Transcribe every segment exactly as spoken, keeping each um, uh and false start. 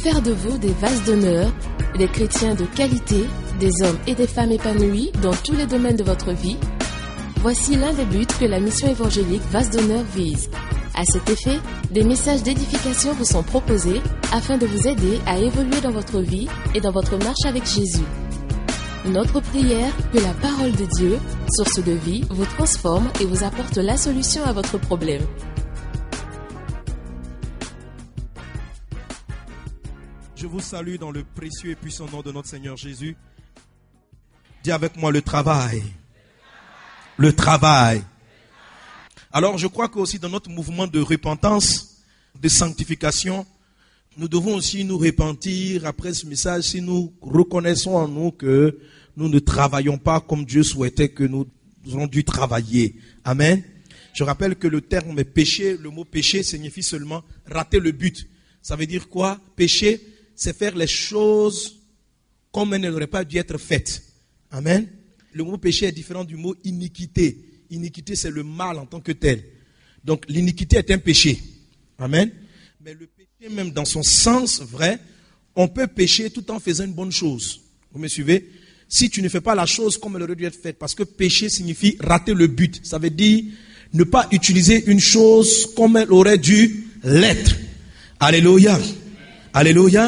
faire de vous des vases d'honneur, des chrétiens de qualité, des hommes et des femmes épanouis dans tous les domaines de votre vie? Voici l'un des buts que la mission évangélique Vases d'honneur vise. À cet effet, des messages d'édification vous sont proposés afin de vous aider à évoluer dans votre vie et dans votre marche avec Jésus. Notre prière, que la parole de Dieu, source de vie, vous transforme et vous apporte la solution à votre problème. Je vous salue dans le précieux et puissant nom de notre Seigneur Jésus. Dis avec moi le travail. Le travail. Alors je crois qu'aussi dans notre mouvement de repentance, de sanctification, nous devons aussi nous repentir après ce message si nous reconnaissons en nous que nous ne travaillons pas comme Dieu souhaitait que nous ayons dû travailler. Amen. Je rappelle que le terme péché, le mot péché signifie seulement rater le but. Ça veut dire quoi? Péché, c'est faire les choses comme elles n'auraient pas dû être faites. Amen. Le mot péché est différent du mot iniquité. Iniquité, c'est le mal en tant que tel. Donc, l'iniquité est un péché. Amen. Mais le péché, même dans son sens vrai, on peut pécher tout en faisant une bonne chose. Vous me suivez? Si tu ne fais pas la chose comme elle aurait dû être faite, parce que péché signifie rater le but. Ça veut dire ne pas utiliser une chose comme elle aurait dû l'être. Alléluia. Alléluia.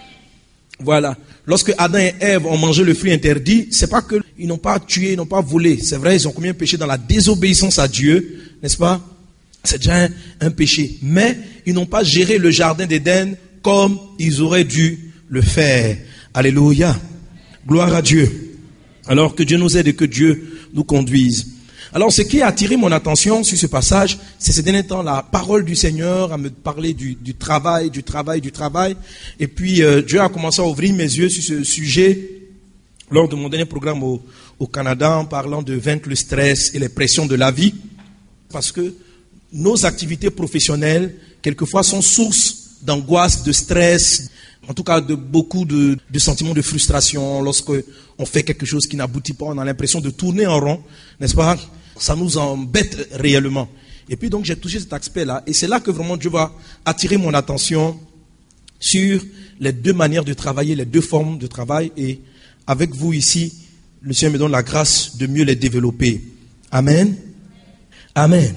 Voilà. Lorsque Adam et Ève ont mangé le fruit interdit, c'est pas qu'ils n'ont pas tué, ils n'ont pas volé. C'est vrai, ils ont commis un péché dans la désobéissance à Dieu, n'est-ce pas? C'est déjà un, un péché. Mais ils n'ont pas géré le jardin d'Éden comme ils auraient dû le faire. Alléluia. Gloire à Dieu. Alors que Dieu nous aide et que Dieu nous conduise. Alors ce qui a attiré mon attention sur ce passage, c'est ces derniers temps la parole du Seigneur à me parler du, du travail, du travail, du travail. Et puis euh, Dieu a commencé à ouvrir mes yeux sur ce sujet lors de mon dernier programme au, au Canada en parlant de vaincre le stress et les pressions de la vie. Parce que nos activités professionnelles, quelquefois, sont source d'angoisse, de stress, en tout cas de beaucoup de, de sentiments de frustration. Lorsque on fait quelque chose qui n'aboutit pas, on a l'impression de tourner en rond, n'est-ce pas? Ça nous embête réellement. Et puis donc j'ai touché cet aspect-là. Et c'est là que vraiment Dieu va attirer mon attention sur les deux manières de travailler, les deux formes de travail. Et avec vous ici, le Seigneur me donne la grâce de mieux les développer. Amen. Amen.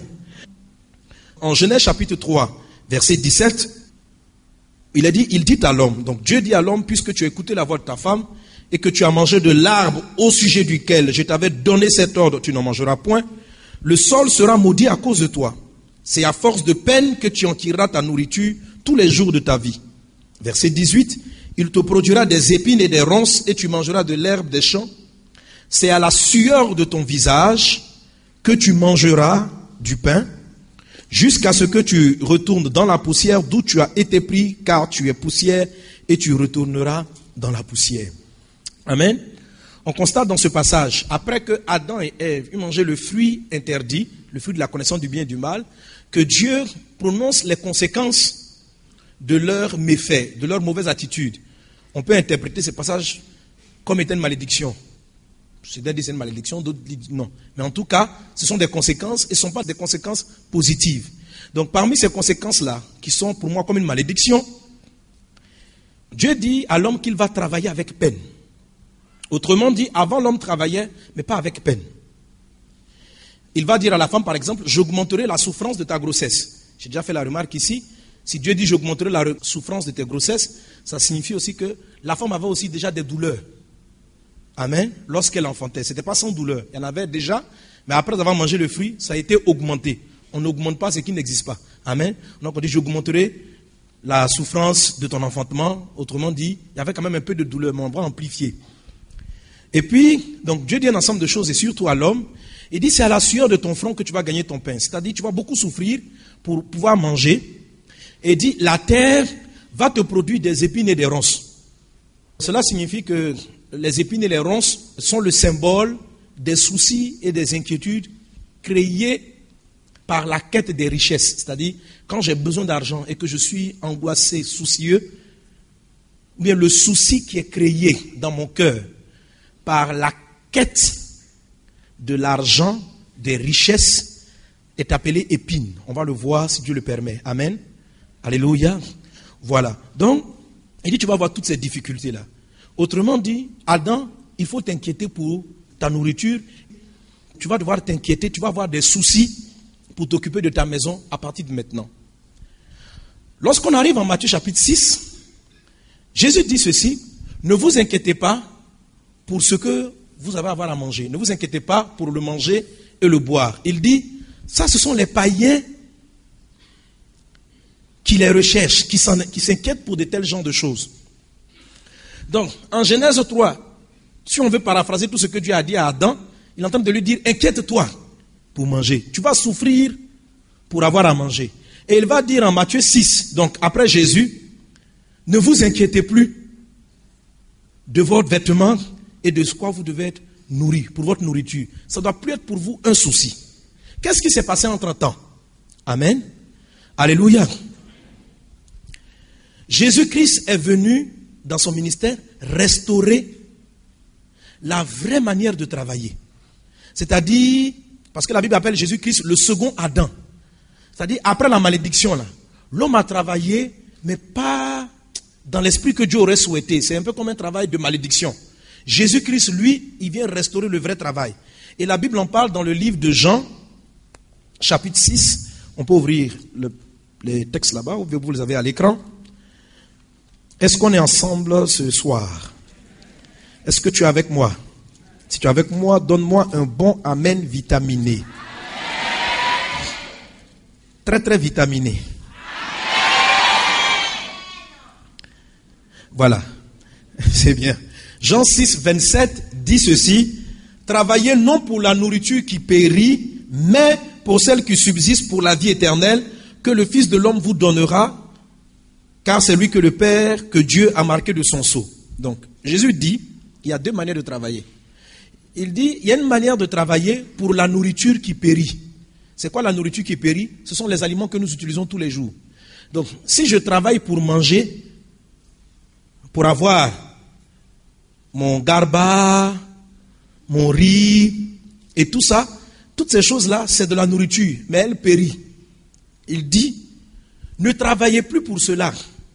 En Genèse chapitre trois, verset dix-sept, il a dit, il dit à l'homme, donc Dieu dit à l'homme, puisque tu as écouté la voix de ta femme et que tu as mangé de l'arbre au sujet duquel je t'avais donné cet ordre, tu n'en mangeras point, le sol sera maudit à cause de toi. C'est à force de peine que tu en tireras ta nourriture tous les jours de ta vie. Verset dix-huit, il te produira des épines et des ronces et tu mangeras de l'herbe des champs. C'est à la sueur de ton visage que tu mangeras du pain, jusqu'à ce que tu retournes dans la poussière d'où tu as été pris, car tu es poussière et tu retourneras dans la poussière. Amen. On constate dans ce passage, après que Adam et Ève ont mangé le fruit interdit, le fruit de la connaissance du bien et du mal, que Dieu prononce les conséquences de leurs méfaits, de leur mauvaise attitude. On peut interpréter ce passage comme étant une malédiction. C'est-à-dire que c'est une malédiction, d'autres disent non. Mais en tout cas, ce sont des conséquences et ce ne sont pas des conséquences positives. Donc parmi ces conséquences-là, qui sont pour moi comme une malédiction, Dieu dit à l'homme qu'il va travailler avec peine. Autrement dit, avant l'homme travaillait, mais pas avec peine. Il va dire à la femme, par exemple, j'augmenterai la souffrance de ta grossesse. J'ai déjà fait la remarque ici. Si Dieu dit j'augmenterai la souffrance de tes grossesses, ça signifie aussi que la femme avait aussi déjà des douleurs. Amen. Lorsqu'elle enfantait, ce n'était pas sans douleur. Elle en avait déjà, mais après avoir mangé le fruit, ça a été augmenté. On n'augmente pas ce qui n'existe pas. Amen. Donc on dit j'augmenterai la souffrance de ton enfantement. Autrement dit, il y avait quand même un peu de douleur, mais on va amplifier. Et puis, donc Dieu dit un ensemble de choses, et surtout à l'homme. Il dit, c'est à la sueur de ton front que tu vas gagner ton pain. C'est-à-dire, tu vas beaucoup souffrir pour pouvoir manger. Et il dit, la terre va te produire des épines et des ronces. Cela signifie que les épines et les ronces sont le symbole des soucis et des inquiétudes créés par la quête des richesses. C'est-à-dire, quand j'ai besoin d'argent et que je suis angoissé, soucieux, ou bien le souci qui est créé dans mon cœur par la quête de l'argent, des richesses, est appelé épine. On va le voir si Dieu le permet. Amen. Alléluia. Voilà. Donc, Il dit, tu vas avoir toutes ces difficultés-là. Autrement dit, Adam, il faut t'inquiéter pour ta nourriture. Tu vas devoir t'inquiéter, tu vas avoir des soucis pour t'occuper de ta maison à partir de maintenant. Lorsqu'on arrive en Matthieu chapitre six, Jésus dit ceci, ne vous inquiétez pas pour ce que vous avez à avoir à manger. Ne vous inquiétez pas pour le manger et le boire. Il dit, ça ce sont les païens qui les recherchent, qui s'inquiètent pour de tels genres de choses. Donc, en Genèse trois, si on veut paraphraser tout ce que Dieu a dit à Adam, il est en train de lui dire, inquiète-toi pour manger. Tu vas souffrir pour avoir à manger. Et il va dire en Matthieu six, donc après Jésus, ne vous inquiétez plus de votre vêtement et de ce quoi vous devez être nourri, pour votre nourriture. Ça ne doit plus être pour vous un souci. Qu'est-ce qui s'est passé entre-temps? Amen. Alléluia. Jésus-Christ est venu dans son ministère restaurer la vraie manière de travailler. C'est-à-dire, parce que la Bible appelle Jésus-Christ le second Adam. C'est-à-dire, après la malédiction, là, l'homme a travaillé, mais pas dans l'esprit que Dieu aurait souhaité. C'est un peu comme un travail de malédiction. Jésus-Christ, lui, il vient restaurer le vrai travail. Et la Bible en parle dans le livre de Jean, chapitre six. On peut ouvrir le, les textes là-bas, vous les avez à l'écran. Est-ce qu'on est ensemble ce soir? Est-ce que tu es avec moi? Si tu es avec moi, donne-moi un bon amen vitaminé. Très très vitaminé. Voilà. C'est bien. Jean six, vingt-sept dit ceci. Travaillez non pour la nourriture qui périt, mais pour celle qui subsiste pour la vie éternelle, que le Fils de l'homme vous donnera, car c'est lui que le Père, que Dieu a marqué de son sceau. Donc, Jésus dit, il y a deux manières de travailler. Il dit, il y a une manière de travailler pour la nourriture qui périt. C'est quoi la nourriture qui périt? Ce sont les aliments que nous utilisons tous les jours. Donc, si je travaille pour manger, pour avoir mon garba, mon riz et tout ça, toutes ces choses-là, c'est de la nourriture, mais elle périt. Il dit, ne travaillez plus pour cela.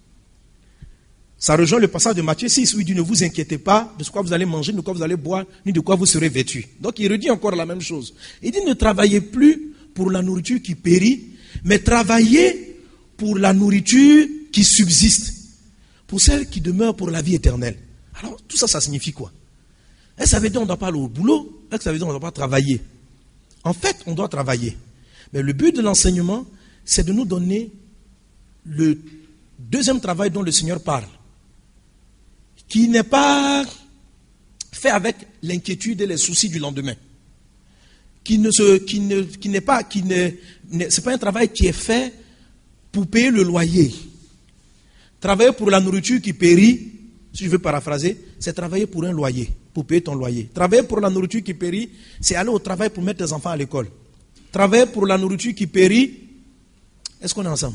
Ça rejoint le passage de Matthieu six où il dit, ne vous inquiétez pas de ce quoi vous allez manger, de quoi vous allez boire, ni de quoi vous serez vêtus. Donc il redit encore la même chose. Il dit, ne travaillez plus pour la nourriture qui périt, mais travaillez pour la nourriture qui subsiste, pour celle qui demeure pour la vie éternelle. Alors tout ça, ça signifie quoi? Est-ce que ça veut dire qu'on ne doit pas aller au boulot? Est-ce que ça veut dire qu'on ne doit pas travailler? En fait, on doit travailler. Mais le but de l'enseignement, c'est de nous donner le deuxième travail dont le Seigneur parle, qui n'est pas fait avec l'inquiétude et les soucis du lendemain. Qui ne se, qui ne, qui n'est pas, qui ne, ne c'est pas un travail qui est fait pour payer le loyer. Travailler pour la nourriture qui périt, si je veux paraphraser, c'est travailler pour un loyer, pour payer ton loyer. Travailler pour la nourriture qui périt, c'est aller au travail pour mettre tes enfants à l'école. Travailler pour la nourriture qui périt, est-ce qu'on est ensemble?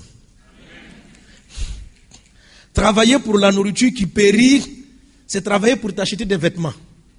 Travailler pour la nourriture qui périt, c'est travailler pour t'acheter des vêtements.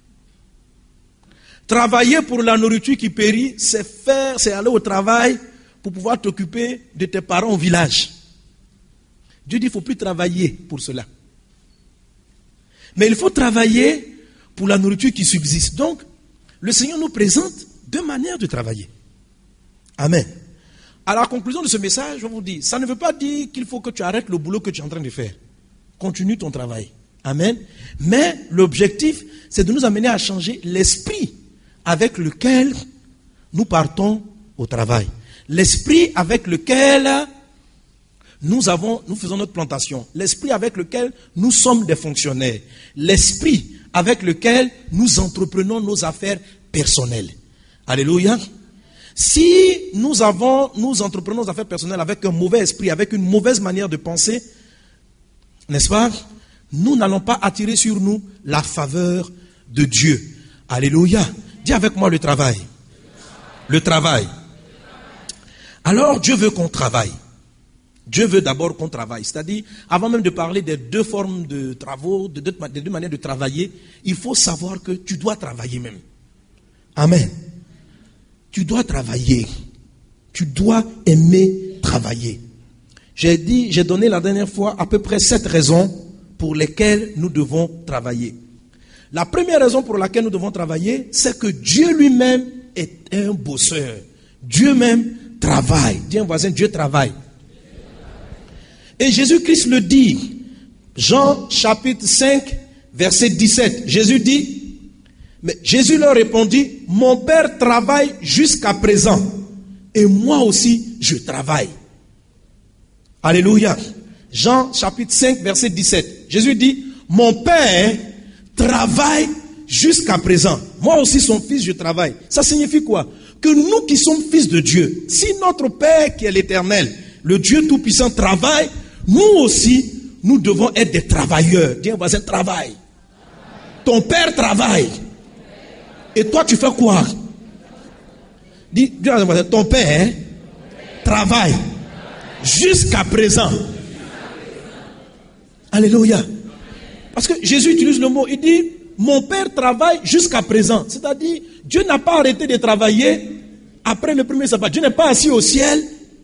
Travailler pour la nourriture qui périt, c'est faire, c'est aller au travail pour pouvoir t'occuper de tes parents au village. Dieu dit, il ne faut plus travailler pour cela. Mais il faut travailler pour la nourriture qui subsiste. Donc, le Seigneur nous présente deux manières de travailler. Amen. À la conclusion de ce message, je vous dis, ça ne veut pas dire qu'il faut que tu arrêtes le boulot que tu es en train de faire. Continue ton travail. Amen. Mais l'objectif, c'est de nous amener à changer l'esprit avec lequel nous partons au travail. L'esprit avec lequel nous avons, nous faisons notre plantation. L'esprit avec lequel nous sommes des fonctionnaires. L'esprit avec lequel nous entreprenons nos affaires personnelles. Alléluia. Si nous avons, nous entreprenons nos affaires personnelles avec un mauvais esprit, avec une mauvaise manière de penser, n'est-ce pas? Nous n'allons pas attirer sur nous la faveur de Dieu. Alléluia. Dis avec moi le travail. Le travail. Alors Dieu veut qu'on travaille. Dieu veut d'abord qu'on travaille. C'est-à-dire, avant même de parler des deux formes de travaux, des deux, des deux manières de travailler, il faut savoir que tu dois travailler même. Amen. Tu dois travailler. Tu dois aimer travailler. J'ai dit, j'ai donné la dernière fois à peu près sept raisons pour lesquelles nous devons travailler. La première raison pour laquelle nous devons travailler, c'est que Dieu lui-même est un bosseur. Dieu même travaille. Dis à un voisin, Dieu travaille. Et Jésus-Christ le dit. Jean chapitre cinq, verset dix-sept. Jésus dit, mais Jésus leur répondit, mon Père travaille jusqu'à présent. Et moi aussi, je travaille. Alléluia. Jean chapitre cinq, verset dix-sept. Jésus dit, mon Père travaille jusqu'à présent. Moi aussi, son fils, je travaille. Ça signifie quoi? Que nous qui sommes fils de Dieu, si notre Père qui est l'Éternel, le Dieu Tout-Puissant travaille, nous aussi, nous devons être des travailleurs. Dis à un voisin, travaille. Ton Père travaille. Et toi, tu fais quoi? Dis, dis à un voisin, ton Père travaille jusqu'à présent. Alléluia. Parce que Jésus utilise le mot, il dit, mon Père travaille jusqu'à présent. C'est-à-dire, Dieu n'a pas arrêté de travailler après le premier sabbat. Dieu n'est pas assis au ciel.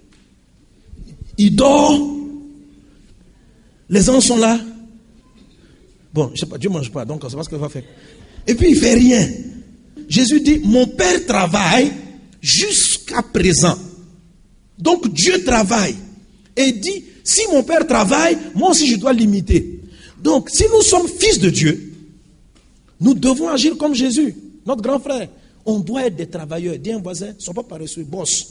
Il dort. Les anges sont là. Bon, je sais pas, Dieu ne mange pas, donc on ne sait pas ce qu'il va faire. Et puis il ne fait rien. Jésus dit, mon Père travaille jusqu'à présent. Donc Dieu travaille. Et il dit, si mon Père travaille, moi aussi je dois l'imiter. Donc, si nous sommes fils de Dieu, nous devons agir comme Jésus, notre grand frère. On doit être des travailleurs. Dis à un voisin, ne sois pas paresseux, boss.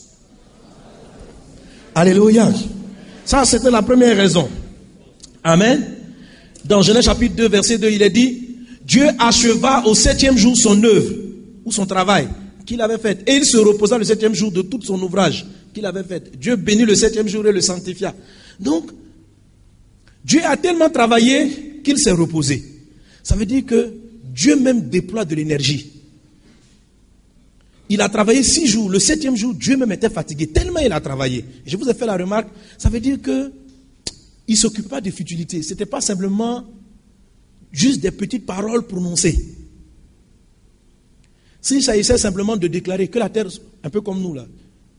Alléluia. Ça, c'était la première raison. Amen. Dans Genèse chapitre deux, verset deux, il est dit, Dieu acheva au septième jour son œuvre, ou son travail, qu'il avait fait. Et il se reposa le septième jour de tout son ouvrage qu'il avait fait. Dieu bénit le septième jour et le sanctifia. Donc, Dieu a tellement travaillé qu'il s'est reposé. Ça veut dire que Dieu même déploie de l'énergie. Il a travaillé six jours. Le septième jour, Dieu même était fatigué. Tellement il a travaillé. Je vous ai fait la remarque. Ça veut dire que il ne s'occupe pas de futilités. Ce n'était pas simplement juste des petites paroles prononcées. S'il s'agissait simplement de déclarer que la terre, un peu comme nous là,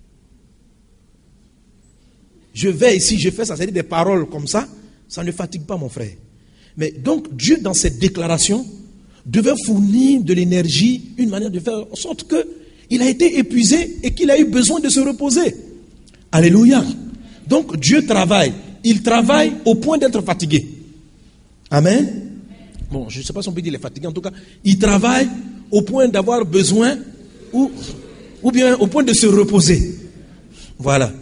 je vais ici, je fais ça, c'est-à-dire des paroles comme ça, ça ne fatigue pas mon frère. Mais donc Dieu dans cette déclaration devait fournir de l'énergie, une manière de faire en sorte qu'il a été épuisé et qu'il a eu besoin de se reposer. Alléluia. Donc Dieu travaille. Il travaille au point d'être fatigué. Amen. Bon, je ne sais pas si on peut dire qu'il est fatigué. En tout cas, il travaille au point d'avoir besoin ou, ou bien au point de se reposer. Voilà.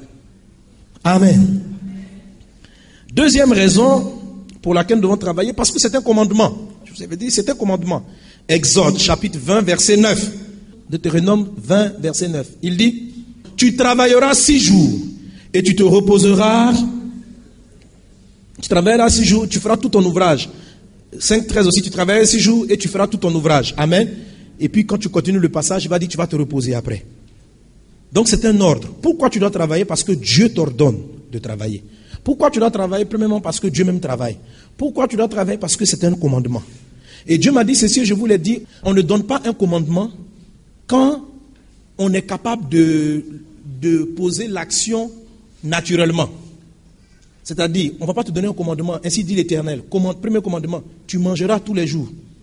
Amen. Deuxième raison pour laquelle nous devons travailler, parce que c'est un commandement. Je vous avais dit, c'est un commandement. Exode, chapitre vingt, verset neuf. Deutéronome vingt, verset neuf. Il dit, tu travailleras six jours et tu te reposeras. Tu travailleras six jours, tu feras tout ton ouvrage. cinq, treize aussi, tu travailleras six jours et tu feras tout ton ouvrage. Amen. Et puis quand tu continues le passage, il va dire, tu vas te reposer après. Donc c'est un ordre. Pourquoi tu dois travailler? Parce que Dieu t'ordonne de travailler. Pourquoi tu dois travailler? Premièrement parce que Dieu même travaille. Pourquoi tu dois travailler? Parce que c'est un commandement. Et Dieu m'a dit ceci, je vous l'ai dit, on ne donne pas un commandement quand on est capable de, de poser l'action naturellement. C'est-à-dire, on ne va pas te donner un commandement, ainsi dit l'Éternel. Commande, premier commandement, tu mangeras tous les jours.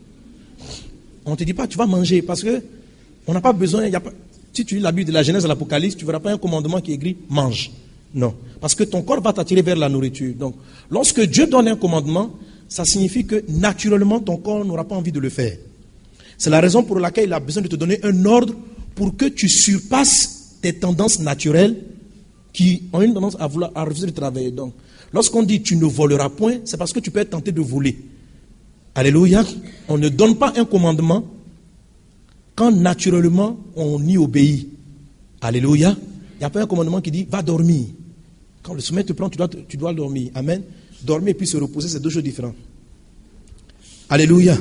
On ne te dit pas, tu vas manger, parce que on n'a pas besoin, y a pas, si tu lis la Bible de la Genèse à l'Apocalypse, tu ne verras pas un commandement qui est écrit, mange. Non, parce que ton corps va t'attirer vers la nourriture. Donc, lorsque Dieu donne un commandement, ça signifie que naturellement, ton corps n'aura pas envie de le faire. C'est la raison pour laquelle il a besoin de te donner un ordre pour que tu surpasses tes tendances naturelles qui ont une tendance à vouloir à refuser de travailler. Donc, lorsqu'on dit tu ne voleras point, c'est parce que tu peux être tenté de voler. Alléluia. On ne donne pas un commandement quand naturellement on y obéit. Alléluia. Il n'y a pas un commandement qui dit va dormir. Quand le sommeil te prend, tu dois, tu dois dormir. Amen. Dormir et puis se reposer, c'est deux choses différentes. Alléluia.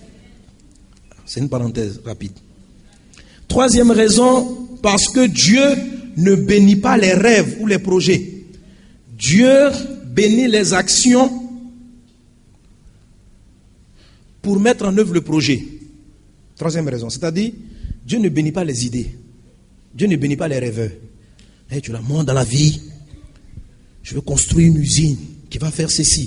C'est une parenthèse rapide. Troisième raison, parce que Dieu ne bénit pas les rêves ou les projets. Dieu bénit les actions pour mettre en œuvre le projet. Troisième raison, c'est-à-dire, Dieu ne bénit pas les idées. Dieu ne bénit pas les rêveurs. Hey, tu l'as moi dans la vie. Je veux construire une usine qui va faire ceci. Je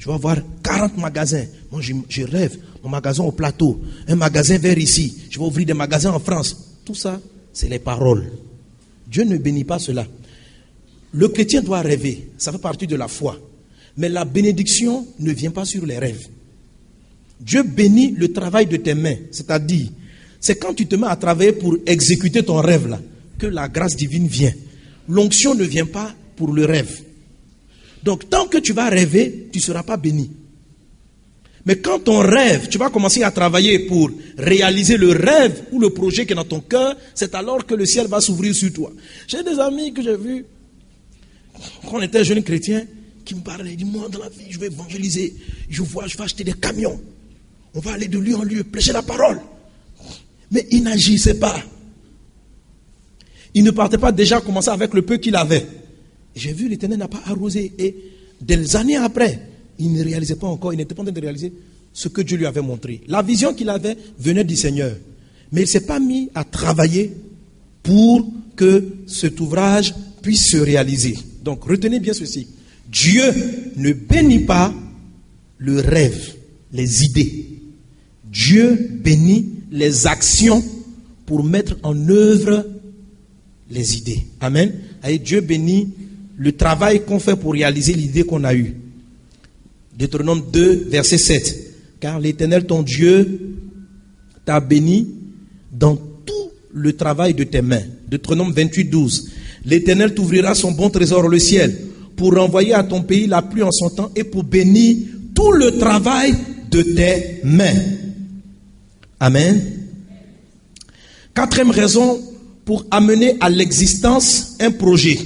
Je vais avoir quarante magasins. Moi, je, je rêve. Mon magasin au plateau. Un magasin vers ici. Je vais ouvrir des magasins en France. Tout ça, c'est les paroles. Dieu ne bénit pas cela. Le chrétien doit rêver. Ça fait partie de la foi. Mais la bénédiction ne vient pas sur les rêves. Dieu bénit le travail de tes mains. C'est-à-dire, c'est quand tu te mets à travailler pour exécuter ton rêve là, que la grâce divine vient. L'onction ne vient pas pour le rêve. Donc, tant que tu vas rêver, tu ne seras pas béni. Mais quand ton rêve, tu vas commencer à travailler pour réaliser le rêve ou le projet qui est dans ton cœur, c'est alors que le ciel va s'ouvrir sur toi. J'ai des amis que j'ai vus, quand on était jeunes chrétiens, qui me parlaient, ils disent, moi dans la vie, je vais évangéliser, je vois, je vais acheter des camions, on va aller de lieu en lieu, prêcher la parole. Mais ils n'agissaient pas. Ils ne partaient pas déjà commencer avec le peu qu'il avait. J'ai vu l'Éternel n'a pas arrosé. Et des années après, il ne réalisait pas encore, il n'était pas en train de réaliser ce que Dieu lui avait montré. La vision qu'il avait venait du Seigneur. Mais il ne s'est pas mis à travailler pour que cet ouvrage puisse se réaliser. Donc retenez bien ceci. Dieu ne bénit pas le rêve, les idées. Dieu bénit les actions pour mettre en œuvre les idées. Amen. Et Dieu bénit le travail qu'on fait pour réaliser l'idée qu'on a eue. Deutéronome deux, verset sept. Car l'Éternel, ton Dieu, t'a béni dans tout le travail de tes mains. Deutéronome vingt-huit, douze. L'Éternel t'ouvrira son bon trésor, le ciel, pour renvoyer à ton pays la pluie en son temps et pour bénir tout le travail de tes mains. Amen. Quatrième raison pour amener à l'existence un projet.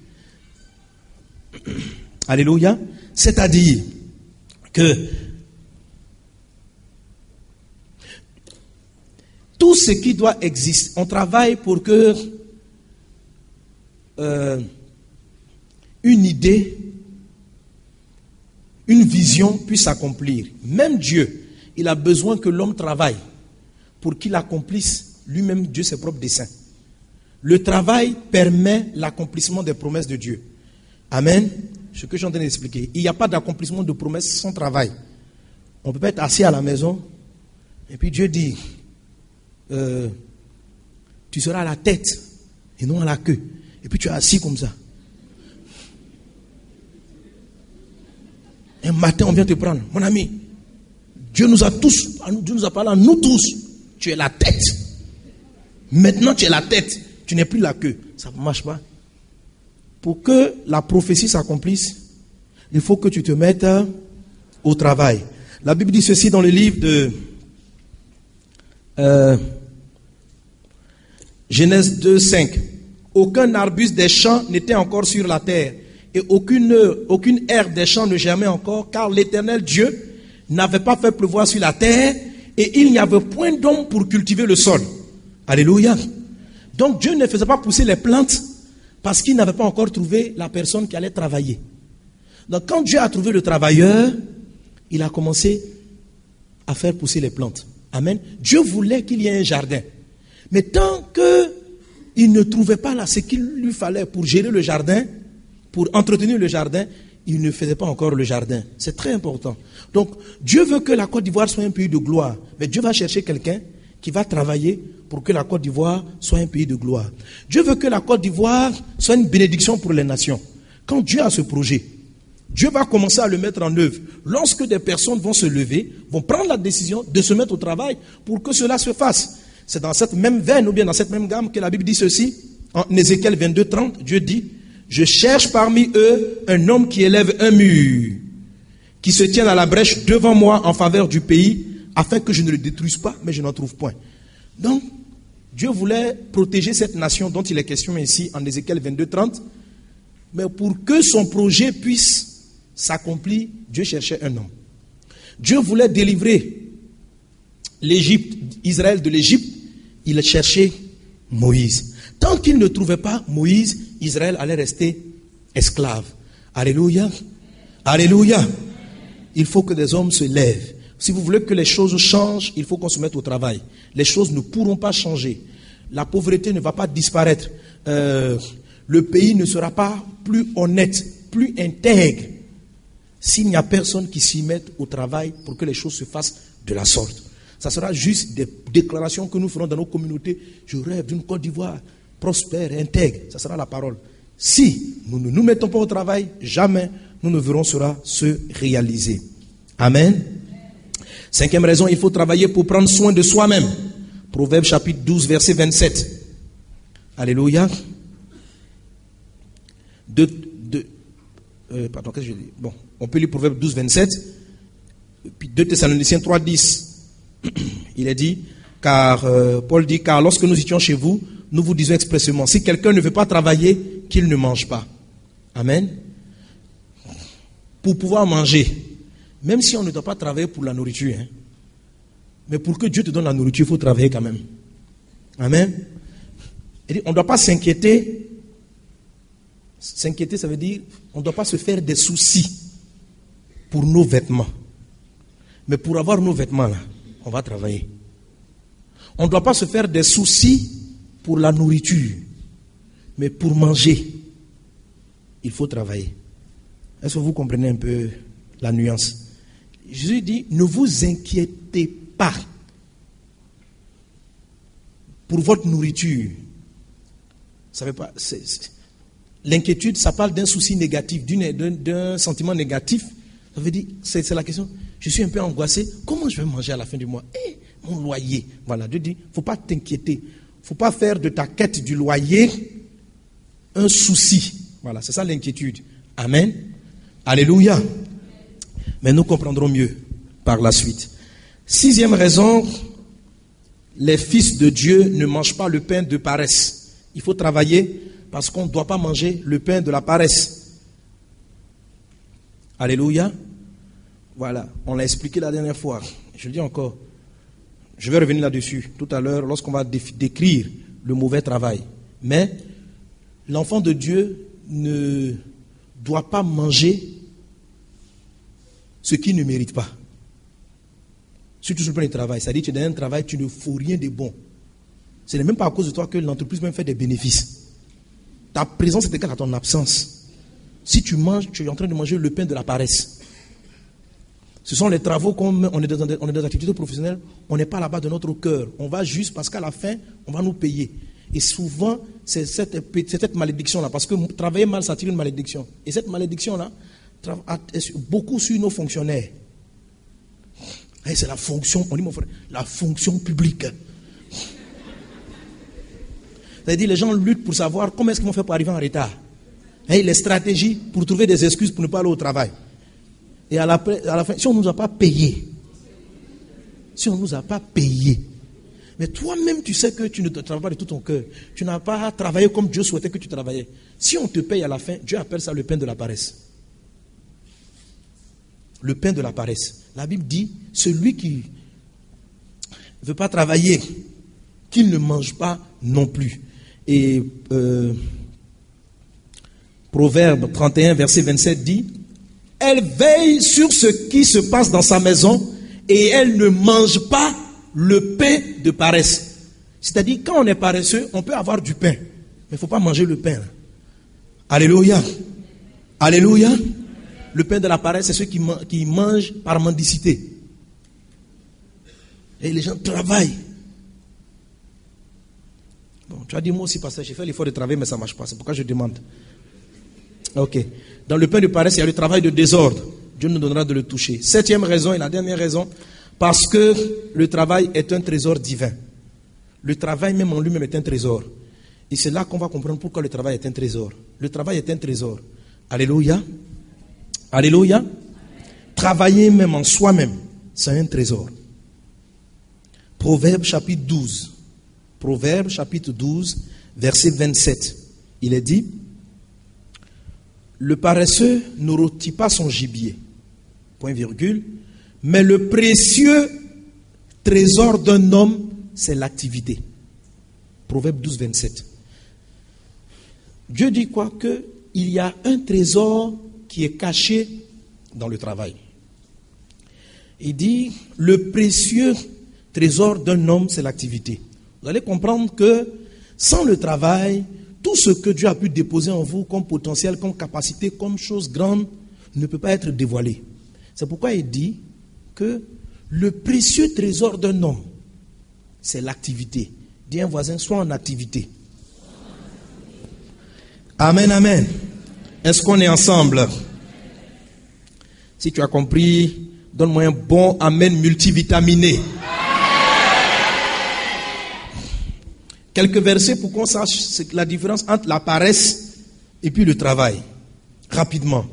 Alléluia. C'est-à-dire que tout ce qui doit exister, on travaille pour que euh, une idée, une vision puisse s'accomplir. Même Dieu, il a besoin que l'homme travaille pour qu'il accomplisse lui-même Dieu ses propres desseins. Le travail permet l'accomplissement des promesses de Dieu. Amen. Ce que je suis en train d'expliquer. Il n'y a pas d'accomplissement de promesses sans travail. On peut pas être assis à la maison et puis Dieu dit euh, tu seras à la tête et non à la queue. Et puis tu es assis comme ça. Un matin on vient te prendre. Mon ami, Dieu nous a tous, Dieu nous a parlé à nous tous. Tu es la tête. Maintenant tu es la tête. Tu n'es plus la queue. Ça ne marche pas. Pour que la prophétie s'accomplisse, il faut que tu te mettes au travail. La Bible dit ceci dans le livre de euh, Genèse deux, cinq. Aucun arbuste des champs n'était encore sur la terre, et aucune, aucune herbe des champs ne germait encore, car l'Éternel Dieu n'avait pas fait pleuvoir sur la terre, et il n'y avait point d'homme pour cultiver le sol. Alléluia. Donc Dieu ne faisait pas pousser les plantes parce qu'il n'avait pas encore trouvé la personne qui allait travailler. Donc quand Dieu a trouvé le travailleur, il a commencé à faire pousser les plantes. Amen. Dieu voulait qu'il y ait un jardin. Mais tant qu'il ne trouvait pas là ce qu'il lui fallait pour gérer le jardin, pour entretenir le jardin, il ne faisait pas encore le jardin. C'est très important. Donc Dieu veut que la Côte d'Ivoire soit un pays de gloire. Mais Dieu va chercher quelqu'un qui va travailler pour que la Côte d'Ivoire soit un pays de gloire. Dieu veut que la Côte d'Ivoire soit une bénédiction pour les nations. Quand Dieu a ce projet, Dieu va commencer à le mettre en œuvre. Lorsque des personnes vont se lever, vont prendre la décision de se mettre au travail pour que cela se fasse. C'est dans cette même veine ou bien dans cette même gamme que la Bible dit ceci. En Ézéchiel vingt-deux, trente, Dieu dit, je cherche parmi eux un homme qui élève un mur, qui se tienne à la brèche devant moi en faveur du pays, afin que je ne le détruise pas, mais je n'en trouve point. Donc, Dieu voulait protéger cette nation dont il est question ici en Ézéchiel vingt-deux, trente. Mais pour que son projet puisse s'accomplir, Dieu cherchait un homme. Dieu voulait délivrer l'Égypte, Israël de l'Égypte, il cherchait Moïse. Tant qu'il ne trouvait pas Moïse, Israël allait rester esclave. Alléluia. Alléluia. Il faut que des hommes se lèvent. Si vous voulez que les choses changent, il faut qu'on se mette au travail. Les choses ne pourront pas changer. La pauvreté ne va pas disparaître. Euh, le pays ne sera pas plus honnête, plus intègre, s'il n'y a personne qui s'y mette au travail pour que les choses se fassent de la sorte. Ça sera juste des déclarations que nous ferons dans nos communautés. Je rêve d'une Côte d'Ivoire prospère et intègre. Ça sera la parole. Si nous ne nous mettons pas au travail, jamais nous ne verrons cela se réaliser. Amen. Cinquième raison, il faut travailler pour prendre soin de soi-même. Proverbe chapitre douze, verset vingt-sept. Alléluia. De, de, euh, pardon, qu'est-ce que je dis? Bon, on peut lire Proverbe douze, vingt-sept. Puis deux Thessaloniciens trois, dix. Il est dit, car euh, Paul dit, car lorsque nous étions chez vous, nous vous disons expressément, si quelqu'un ne veut pas travailler, qu'il ne mange pas. Amen. Pour pouvoir manger, même si on ne doit pas travailler pour la nourriture, hein, mais pour que Dieu te donne la nourriture, il faut travailler quand même. Amen. Et on ne doit pas s'inquiéter. S'inquiéter, ça veut dire, on ne doit pas se faire des soucis pour nos vêtements. Mais pour avoir nos vêtements là, on va travailler. On ne doit pas se faire des soucis pour la nourriture. Mais pour manger, il faut travailler. Est-ce que vous comprenez un peu la nuance? Jésus dit, ne vous inquiétez pas pour votre nourriture. Ça veut pas, c'est, c'est, l'inquiétude, ça parle d'un souci négatif, d'une, d'un, d'un sentiment négatif. Ça veut dire, c'est, c'est la question, je suis un peu angoissé, comment je vais manger à la fin du mois? Eh, mon loyer. Voilà, Dieu dit, il ne faut pas t'inquiéter. Il ne faut pas faire de ta quête du loyer un souci. Voilà, c'est ça l'inquiétude. Amen. Alléluia. Mais nous comprendrons mieux par la suite. Sixième raison, les fils de Dieu ne mangent pas le pain de paresse. Il faut travailler parce qu'on ne doit pas manger le pain de la paresse. Alléluia. Voilà, on l'a expliqué la dernière fois. Je le dis encore. Je vais revenir là-dessus tout à l'heure lorsqu'on va décrire le mauvais travail. Mais l'enfant de Dieu ne doit pas manger ce qu'il ne mérite pas. Surtout sur le plan du travail. C'est-à-dire que tu es dans un travail, tu ne fous rien de bon. Ce n'est même pas à cause de toi que l'entreprise même fait des bénéfices. Ta présence est égale à ton absence. Si tu manges, tu es en train de manger le pain de la paresse. Ce sont les travaux qu'on met, on est dans des, on est dans des activités professionnelles, on n'est pas là-bas de notre cœur. On va juste parce qu'à la fin, on va nous payer. Et souvent, c'est cette, c'est cette malédiction-là. Parce que travailler mal, ça tire une malédiction. Et cette malédiction-là, est beaucoup sur nos fonctionnaires. Et c'est la fonction, on dit mon frère, la fonction publique. C'est-à-dire, les gens luttent pour savoir comment est-ce qu'ils vont faire pour arriver en retard. Et les stratégies pour trouver des excuses pour ne pas aller au travail. Et à la, à la fin, si on ne nous a pas payé, si on ne nous a pas payé, mais toi-même tu sais que tu ne travailles pas de tout ton cœur, tu n'as pas travaillé comme Dieu souhaitait que tu travaillais. Si on te paye à la fin, Dieu appelle ça le pain de la paresse. Le pain de la paresse. La Bible dit, celui qui ne veut pas travailler, qu'il ne mange pas non plus. Et euh, Proverbe trente et un, verset vingt-sept dit, elle veille sur ce qui se passe dans sa maison et elle ne mange pas le pain de paresse. C'est-à-dire, quand on est paresseux, on peut avoir du pain, mais il ne faut pas manger le pain. Alléluia. Alléluia. Le pain de la paresse, c'est ceux qui, man- qui mangent par mendicité. Et les gens travaillent. Bon, tu as dit, moi aussi, pasteur, j'ai fait l'effort de travailler, mais ça ne marche pas. C'est pourquoi je demande. Ok. Dans le pain de paresse, il y a le travail de désordre. Dieu nous donnera de le toucher. Septième raison et la dernière raison, parce que le travail est un trésor divin. Le travail même en lui-même est un trésor. Et c'est là qu'on va comprendre pourquoi le travail est un trésor. Le travail est un trésor. Alléluia. Alléluia. Travailler même en soi-même, c'est un trésor. Proverbe chapitre douze. Proverbe chapitre douze, verset vingt-sept. Il est dit, le paresseux ne rôtit pas son gibier, point virgule, mais le précieux trésor d'un homme, c'est l'activité. Proverbe douze, vingt-sept. Dieu dit quoi? Qu'il y a un trésor qui est caché dans le travail. Il dit, le précieux trésor d'un homme, c'est l'activité. Vous allez comprendre que sans le travail, tout ce que Dieu a pu déposer en vous comme potentiel, comme capacité, comme chose grande, ne peut pas être dévoilé. C'est pourquoi il dit que le précieux trésor d'un homme, c'est l'activité. Dis à un voisin, sois en activité. Amen, amen. Est-ce qu'on est ensemble? Si tu as compris, donne-moi un bon amen multivitaminé. Quelques versets pour qu'on sache la différence entre la paresse et puis le travail. Rapidement.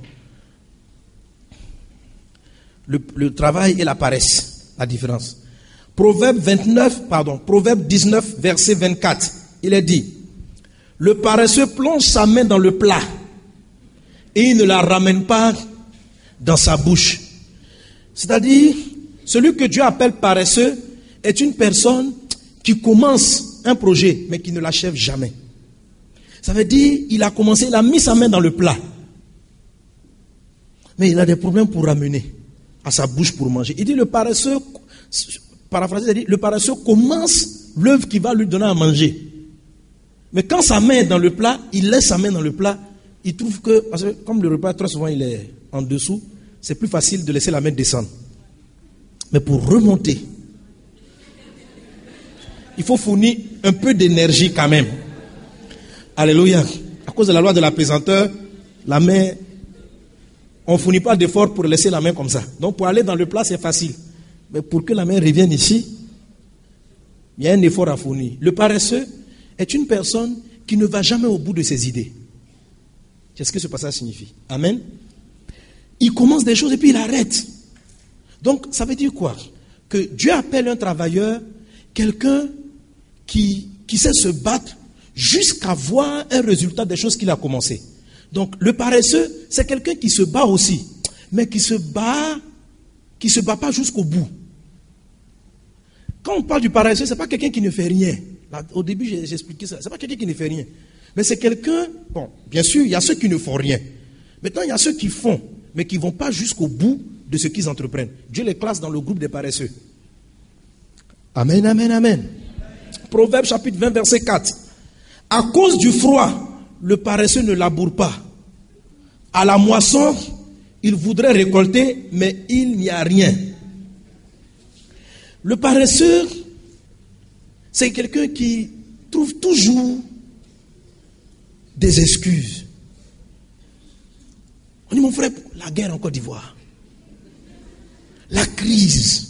Le, le travail et la paresse, la différence. Proverbe vingt-neuf, pardon, Proverbe dix-neuf, verset vingt-quatre. Il est dit, le paresseux plonge sa main dans le plat et il ne la ramène pas dans sa bouche. C'est-à-dire, celui que Dieu appelle paresseux est une personne qui commence un projet, mais qui ne l'achève jamais. Ça veut dire, il a commencé, il a mis sa main dans le plat. Mais il a des problèmes pour ramener à sa bouche pour manger. Il dit, le paresseux, paraphrasé, il dit, le paresseux commence l'œuvre qui va lui donner à manger. Mais quand sa main est dans le plat, il laisse sa main dans le plat, il trouve que, parce que comme le repas, très souvent, il est en dessous, c'est plus facile de laisser la main descendre. Mais pour remonter, il faut fournir un peu d'énergie quand même. Alléluia. À cause de la loi de la pesanteur, la main, on ne fournit pas d'effort pour laisser la main comme ça. Donc pour aller dans le plat, c'est facile. Mais pour que la main revienne ici, il y a un effort à fournir. Le paresseux est une personne qui ne va jamais au bout de ses idées. C'est ce que ce passage signifie. Amen. Il commence des choses et puis il arrête. Donc ça veut dire quoi? Que Dieu appelle un travailleur quelqu'un qui, qui sait se battre jusqu'à voir un résultat des choses qu'il a commencé. Donc le paresseux, c'est quelqu'un qui se bat aussi, mais qui se bat, qui se bat pas jusqu'au bout. Quand on parle du paresseux, c'est pas quelqu'un qui ne fait rien. Là, au début, j'ai, j'ai expliqué ça. C'est pas quelqu'un qui ne fait rien, mais c'est quelqu'un. Bon, bien sûr, il y a ceux qui ne font rien. Maintenant, il y a ceux qui font, mais qui vont pas jusqu'au bout de ce qu'ils entreprennent. Dieu les classe dans le groupe des paresseux. Amen, amen, amen. Proverbe chapitre vingt, verset quatre. À cause du froid, le paresseux ne laboure pas. À la moisson, il voudrait récolter, mais il n'y a rien. Le paresseux, c'est quelqu'un qui trouve toujours des excuses. On dit, mon frère, la guerre en Côte d'Ivoire, la crise.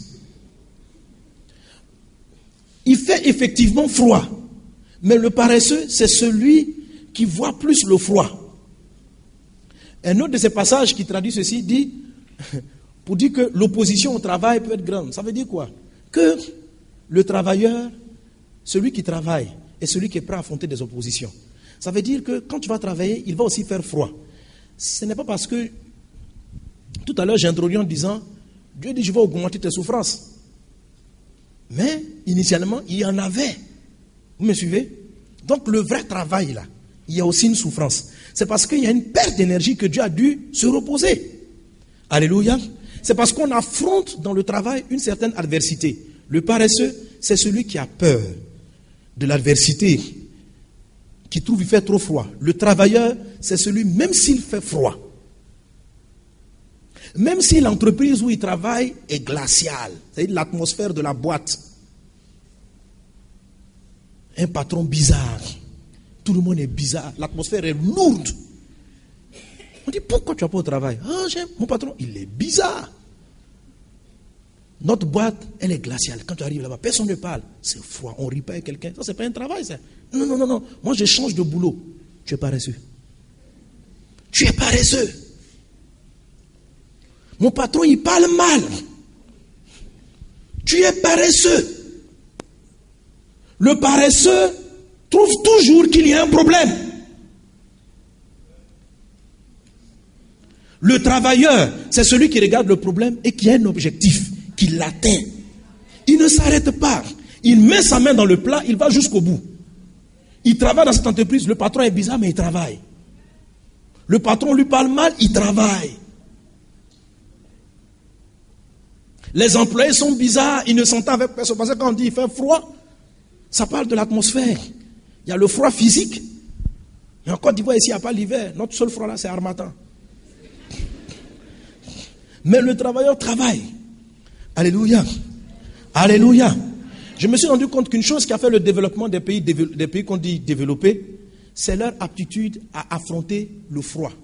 Il fait effectivement froid, mais le paresseux, c'est celui qui voit plus le froid. Un autre de ces passages qui traduit ceci dit, pour dire que l'opposition au travail peut être grande. Ça veut dire quoi? Que le travailleur, celui qui travaille, est celui qui est prêt à affronter des oppositions. Ça veut dire que quand tu vas travailler, il va aussi faire froid. Ce n'est pas parce que, tout à l'heure j'ai introduit en disant, Dieu dit je vais augmenter tes souffrances. Mais, initialement, il y en avait. Vous me suivez? Donc, le vrai travail, là, il y a aussi une souffrance. C'est parce qu'il y a une perte d'énergie que Dieu a dû se reposer. Alléluia. C'est parce qu'on affronte dans le travail une certaine adversité. Le paresseux, c'est celui qui a peur de l'adversité, qui trouve qu'il fait trop froid. Le travailleur, c'est celui, même s'il fait froid, même si l'entreprise où il travaille est glaciale, c'est-à-dire l'atmosphère de la boîte, un patron bizarre, tout le monde est bizarre, l'atmosphère est lourde. On dit, pourquoi tu vas pas au travail? Ah, j'aime mon patron, il est bizarre. Notre boîte, elle est glaciale. Quand tu arrives là-bas, personne ne parle. C'est froid, on ne rit pas avec quelqu'un. Ça, c'est pas un travail, ça. Non, non, non, non. Moi, je change de boulot. Tu es paresseux. Tu es paresseux. Mon patron, il parle mal. Tu es paresseux. Le paresseux trouve toujours qu'il y a un problème. Le travailleur, c'est celui qui regarde le problème et qui a un objectif, qui l'atteint. Il ne s'arrête pas. Il met sa main dans le plat, il va jusqu'au bout. Il travaille dans cette entreprise, le patron est bizarre, mais il travaille. Le patron lui parle mal, il travaille. Les employés sont bizarres, ils ne s'entendent avec personne. Parce que quand on dit il fait froid, ça parle de l'atmosphère. Il y a le froid physique. Mais en Côte d'Ivoire, ici, il n'y a pas l'hiver. Notre seul froid là, c'est Harmattan. Mais le travailleur travaille. Alléluia. Alléluia. Je me suis rendu compte qu'une chose qui a fait le développement des pays, des pays qu'on dit développés, c'est leur aptitude à affronter le froid.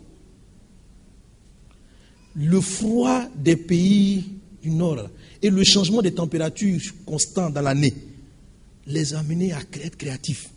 Le froid des pays du Nord et le changement des températures constants dans l'année les a amenés à être créatifs.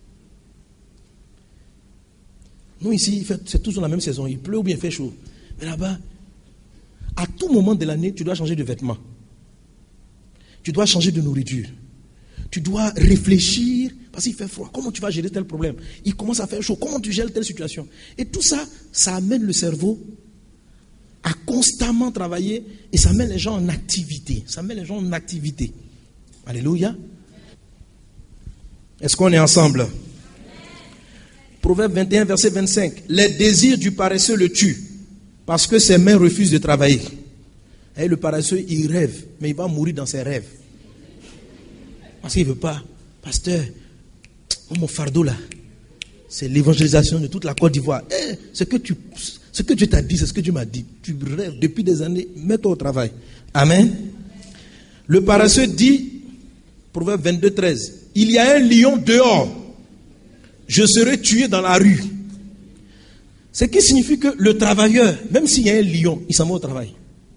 Nous ici, c'est toujours la même saison. Il pleut ou bien il fait chaud. Mais là-bas, à tout moment de l'année, tu dois changer de vêtements. Tu dois changer de nourriture. Tu dois réfléchir parce qu'il fait froid. Comment tu vas gérer tel problème? Il commence à faire chaud. Comment tu gères telle situation? Et tout ça, ça amène le cerveau à constamment travailler et ça met les gens en activité. Ça met les gens en activité. Alléluia. Est-ce qu'on est ensemble? Proverbe vingt et un, verset vingt-cinq. Les désirs du paresseux le tuent parce que ses mains refusent de travailler. Et le paresseux, il rêve, mais il va mourir dans ses rêves. Parce qu'il ne veut pas. Pasteur, mon fardeau là, c'est l'évangélisation de toute la Côte d'Ivoire. Eh, ce que tu, ce que Dieu t'a dit, c'est ce que Dieu m'a dit. Tu rêves depuis des années, mets-toi au travail. Amen. Le paresseux dit, Proverbe vingt-deux, treize, il y a un lion dehors, je serai tué dans la rue. Ce qui signifie que le travailleur, même s'il y a un lion, il s'en va au travail.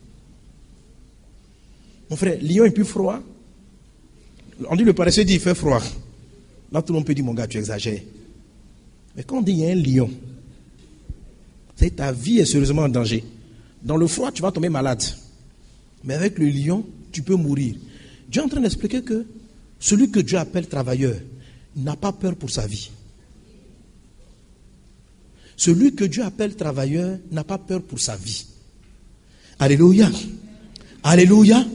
Mon frère, lion est plus froid. On dit le paresseux dit il fait froid. Là tout le monde peut dire mon gars tu exagères. Mais quand on dit il y a un lion, c'est ta vie est sérieusement en danger. Dans le froid tu vas tomber malade. Mais avec le lion tu peux mourir. Dieu est en train d'expliquer que celui que Dieu appelle travailleur n'a pas peur pour sa vie. Celui que Dieu appelle travailleur n'a pas peur pour sa vie. Alléluia. Alléluia.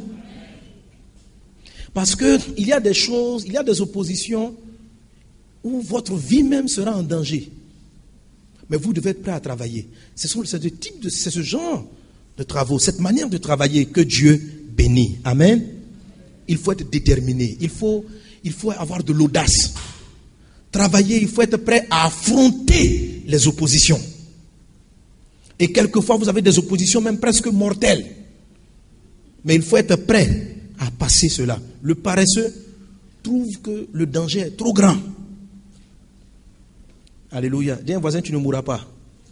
Parce qu'il y a des choses, il y a des oppositions où votre vie même sera en danger. Mais vous devez être prêt à travailler. C'est ce, ce, type de, c'est ce genre de travaux, cette manière de travailler que Dieu bénit. Amen. Il faut être déterminé. Il faut, il faut avoir de l'audace. Travailler, il faut être prêt à affronter les oppositions. Et quelquefois, vous avez des oppositions même presque mortelles. Mais il faut être prêt à passer cela. Le paresseux trouve que le danger est trop grand. Alléluia. Dis à un voisin, tu ne mourras pas.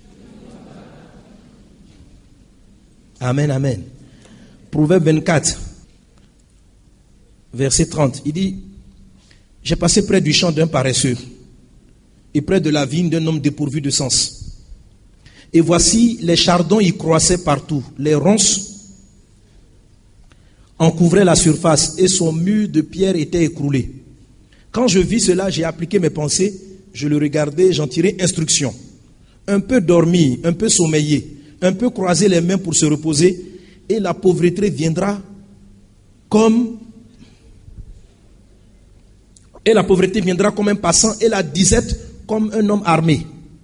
Amen, amen. Proverbe vingt-quatre, verset trente. Il dit, j'ai passé près du champ d'un paresseux et près de la vigne d'un homme dépourvu de sens. Et voici, les chardons y croissaient partout. Les ronces en couvrait la surface et son mur de pierre était écroulé. Quand je vis cela, j'ai appliqué mes pensées, je le regardais, j'en tirais instruction. Un peu dormi, un peu sommeillé, un peu croiser les mains pour se reposer, et la pauvreté viendra comme et la pauvreté viendra comme un passant, et la disette comme un homme armé.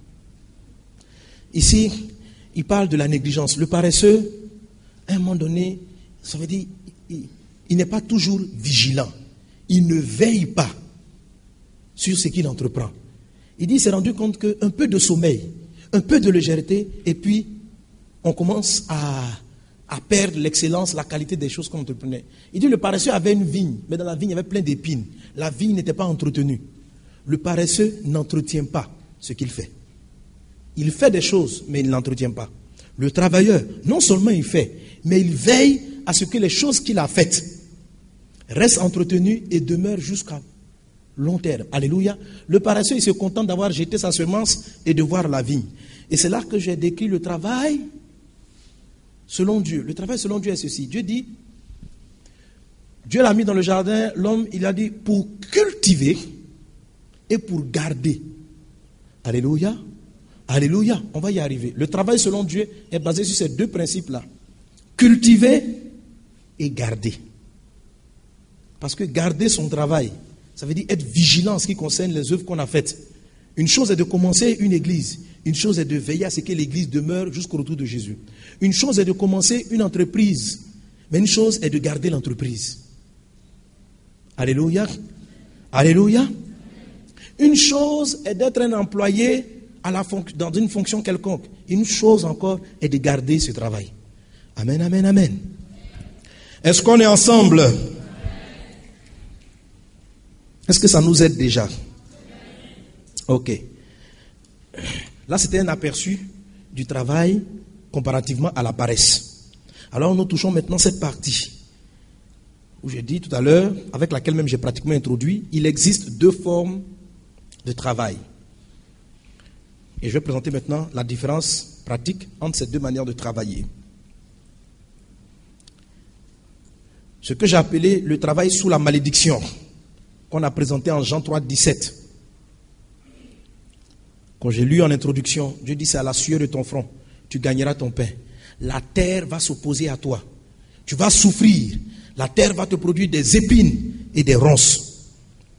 Ici, il parle de la négligence. Le paresseux, à un moment donné, ça veut dire Il, il n'est pas toujours vigilant. Il ne veille pas sur ce qu'il entreprend. Il dit, il s'est rendu compte qu'un peu de sommeil, un peu de légèreté, et puis on commence à, à perdre l'excellence, la qualité des choses qu'on entreprenait. Il dit, le paresseux avait une vigne, mais dans la vigne, il y avait plein d'épines. La vigne n'était pas entretenue. Le paresseux n'entretient pas ce qu'il fait. Il fait des choses, mais il ne l'entretient pas. Le travailleur, non seulement il fait, mais il veille à ce que les choses qu'il a faites restent entretenues et demeurent jusqu'à long terme. Alléluia. Le paresseux, il se contente d'avoir jeté sa semence et de voir la vigne. Et c'est là que j'ai décrit le travail selon Dieu. Le travail selon Dieu est ceci. Dieu dit, Dieu l'a mis dans le jardin, l'homme, il a dit, pour cultiver et pour garder. Alléluia. Alléluia. On va y arriver. Le travail selon Dieu est basé sur ces deux principes-là. Cultiver et garder. Parce que garder son travail, ça veut dire être vigilant en ce qui concerne les œuvres qu'on a faites. Une chose est de commencer une église. Une chose est de veiller à ce que l'église demeure jusqu'au retour de Jésus. Une chose est de commencer une entreprise. Mais une chose est de garder l'entreprise. Alléluia. Alléluia. Une chose est d'être un employé à la fonc- dans une fonction quelconque. Une chose encore est de garder ce travail. Amen, amen, amen. Est-ce qu'on est ensemble? Est-ce que ça nous aide déjà? Ok. Là, c'était un aperçu du travail comparativement à la paresse. Alors, nous touchons maintenant cette partie où j'ai dit tout à l'heure, avec laquelle même j'ai pratiquement introduit, il existe deux formes de travail. Et je vais présenter maintenant la différence pratique entre ces deux manières de travailler. Ce que j'ai appelé le travail sous la malédiction, qu'on a présenté en Jean trois, dix-sept. Quand j'ai lu en introduction, Dieu dit c'est à la sueur de ton front, tu gagneras ton pain. La terre va s'opposer à toi. Tu vas souffrir. La terre va te produire des épines et des ronces.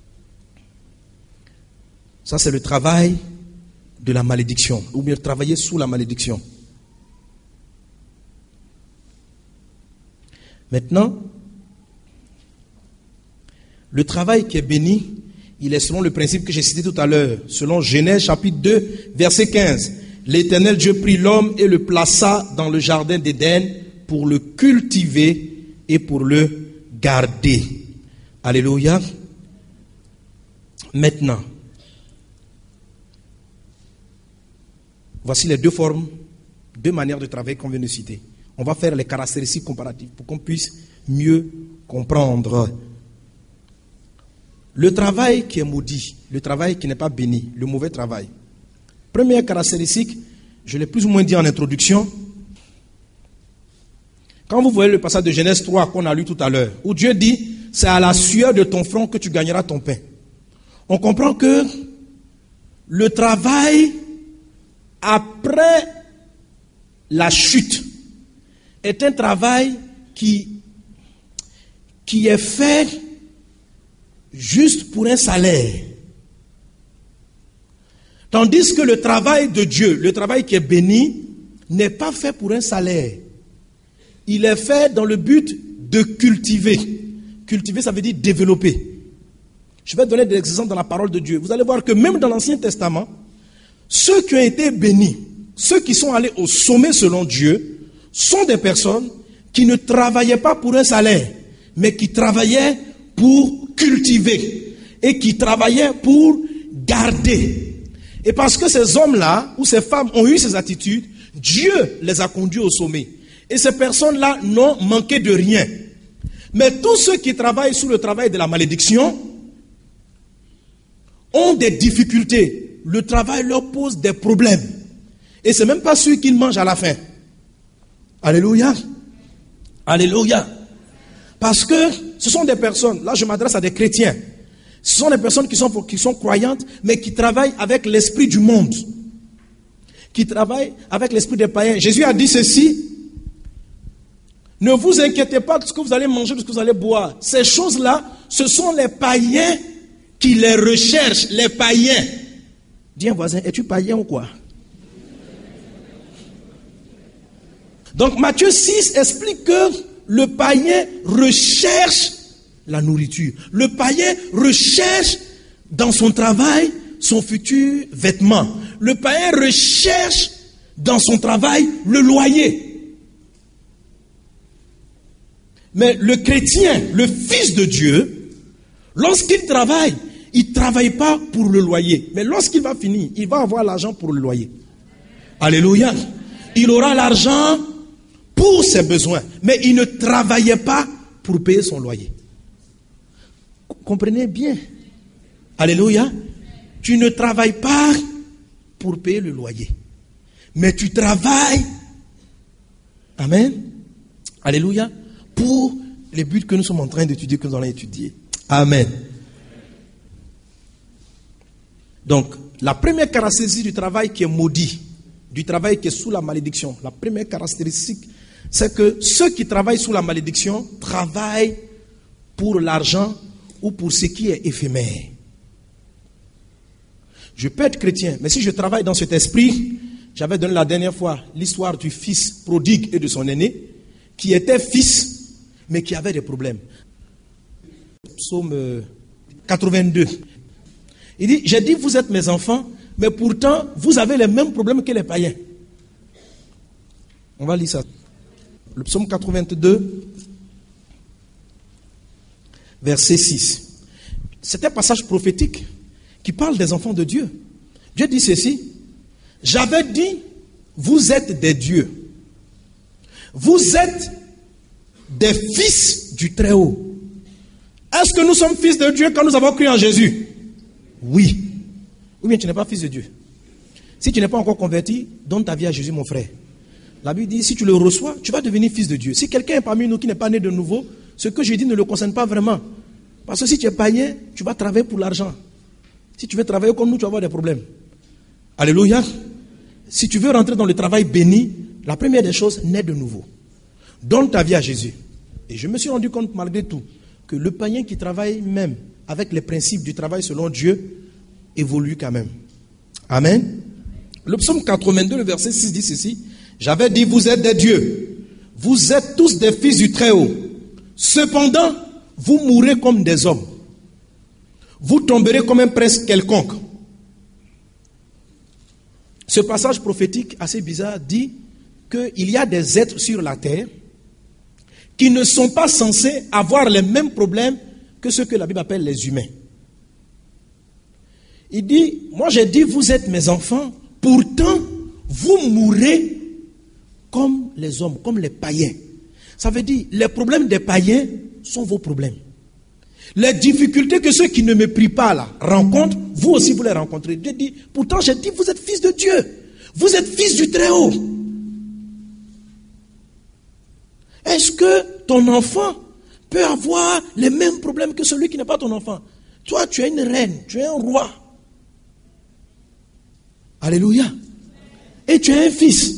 Ça, c'est le travail de la malédiction, ou bien travailler sous la malédiction. Maintenant, le travail qui est béni, il est selon le principe que j'ai cité tout à l'heure, selon Genèse chapitre deux, verset quinze. L'Éternel Dieu prit l'homme et le plaça dans le jardin d'Éden pour le cultiver et pour le garder. Alléluia. Maintenant, voici les deux formes, deux manières de travailler qu'on vient de citer. On va faire les caractéristiques comparatives pour qu'on puisse mieux comprendre. Le travail qui est maudit, le travail qui n'est pas béni, le mauvais travail. Première caractéristique, je l'ai plus ou moins dit en introduction. Quand vous voyez le passage de Genèse trois qu'on a lu tout à l'heure, où Dieu dit, c'est à la sueur de ton front que tu gagneras ton pain. On comprend que le travail après la chute est un travail qui, qui est fait juste pour un salaire. Tandis que le travail de Dieu, le travail qui est béni, n'est pas fait pour un salaire. Il est fait dans le but de cultiver. Cultiver, ça veut dire développer. Je vais donner des exemples dans la parole de Dieu. Vous allez voir que même dans l'Ancien Testament, ceux qui ont été bénis, ceux qui sont allés au sommet selon Dieu, sont des personnes qui ne travaillaient pas pour un salaire, mais qui travaillaient pour cultiver et qui travaillaient pour garder. Et parce que ces hommes-là, ou ces femmes ont eu ces attitudes, Dieu les a conduits au sommet. Et ces personnes-là n'ont manqué de rien. Mais tous ceux qui travaillent sous le travail de la malédiction ont des difficultés. Le travail leur pose des problèmes. Et ce n'est même pas sûr qu'ils mangent à la fin. Alléluia. Alléluia. Parce que ce sont des personnes, là je m'adresse à des chrétiens, ce sont des personnes qui sont, qui sont croyantes, mais qui travaillent avec l'esprit du monde. Qui travaillent avec l'esprit des païens. Jésus a dit ceci, ne vous inquiétez pas de ce que vous allez manger, de ce que vous allez boire. Ces choses-là, ce sont les païens qui les recherchent, les païens. Dis un voisin, es-tu païen ou quoi? Donc Matthieu six explique que le païen recherche la nourriture. Le païen recherche dans son travail son futur vêtement. Le païen recherche dans son travail le loyer. Mais le chrétien, le fils de Dieu, lorsqu'il travaille, il ne travaille pas pour le loyer. Mais lorsqu'il va finir, il va avoir l'argent pour le loyer. Alléluia. Il aura l'argent pour ses besoins. Mais il ne travaillait pas pour payer son loyer. Comprenez bien. Alléluia. Tu ne travailles pas pour payer le loyer. Mais tu travailles. Amen. Alléluia. Pour les buts que nous sommes en train d'étudier, que nous allons étudier. Amen. Donc, la première caractéristique du travail qui est maudit, du travail qui est sous la malédiction, la première caractéristique, c'est que ceux qui travaillent sous la malédiction travaillent pour l'argent ou pour ce qui est éphémère. Je peux être chrétien, mais si je travaille dans cet esprit, j'avais donné la dernière fois l'histoire du fils prodigue et de son aîné, qui était fils, mais qui avait des problèmes. Psaume quatre-vingt-deux. Il dit, j'ai dit, vous êtes mes enfants, mais pourtant, vous avez les mêmes problèmes que les païens. On va lire ça. Le psaume quatre-vingt-deux, verset six. C'est un passage prophétique qui parle des enfants de Dieu. Dieu dit ceci: j'avais dit, vous êtes des dieux. Vous êtes des fils du Très-Haut. Est-ce que nous sommes fils de Dieu quand nous avons cru en Jésus? Oui. Ou bien tu n'es pas fils de Dieu. Si tu n'es pas encore converti, donne ta vie à Jésus, mon frère. La Bible dit, si tu le reçois, tu vas devenir fils de Dieu. Si quelqu'un est parmi nous qui n'est pas né de nouveau, ce que je dis ne le concerne pas vraiment. Parce que si tu es païen, tu vas travailler pour l'argent. Si tu veux travailler comme nous, tu vas avoir des problèmes. Alléluia. Si tu veux rentrer dans le travail béni, la première des choses, naît de nouveau. Donne ta vie à Jésus. Et je me suis rendu compte malgré tout que le païen qui travaille même avec les principes du travail selon Dieu évolue quand même. Amen. Le psaume quatre-vingt-deux, le verset six dit ceci: j'avais dit, vous êtes des dieux, vous êtes tous des fils du Très-Haut. Cependant, vous mourrez comme des hommes. Vous tomberez comme un prince quelconque. Ce passage prophétique assez bizarre dit qu'il y a des êtres sur la terre qui ne sont pas censés avoir les mêmes problèmes que ceux que la Bible appelle les humains. Il dit, moi j'ai dit, vous êtes mes enfants, pourtant vous mourrez comme les hommes, comme les païens. Ça veut dire, les problèmes des païens sont vos problèmes. Les difficultés que ceux qui ne me prient pas là rencontrent, vous aussi vous les rencontrez. Dieu dit, pourtant j'ai dit, vous êtes fils de Dieu. Vous êtes fils du Très-Haut. Est-ce que ton enfant peut avoir les mêmes problèmes que celui qui n'est pas ton enfant? Toi, tu es une reine, tu es un roi. Alléluia. Et tu es un fils.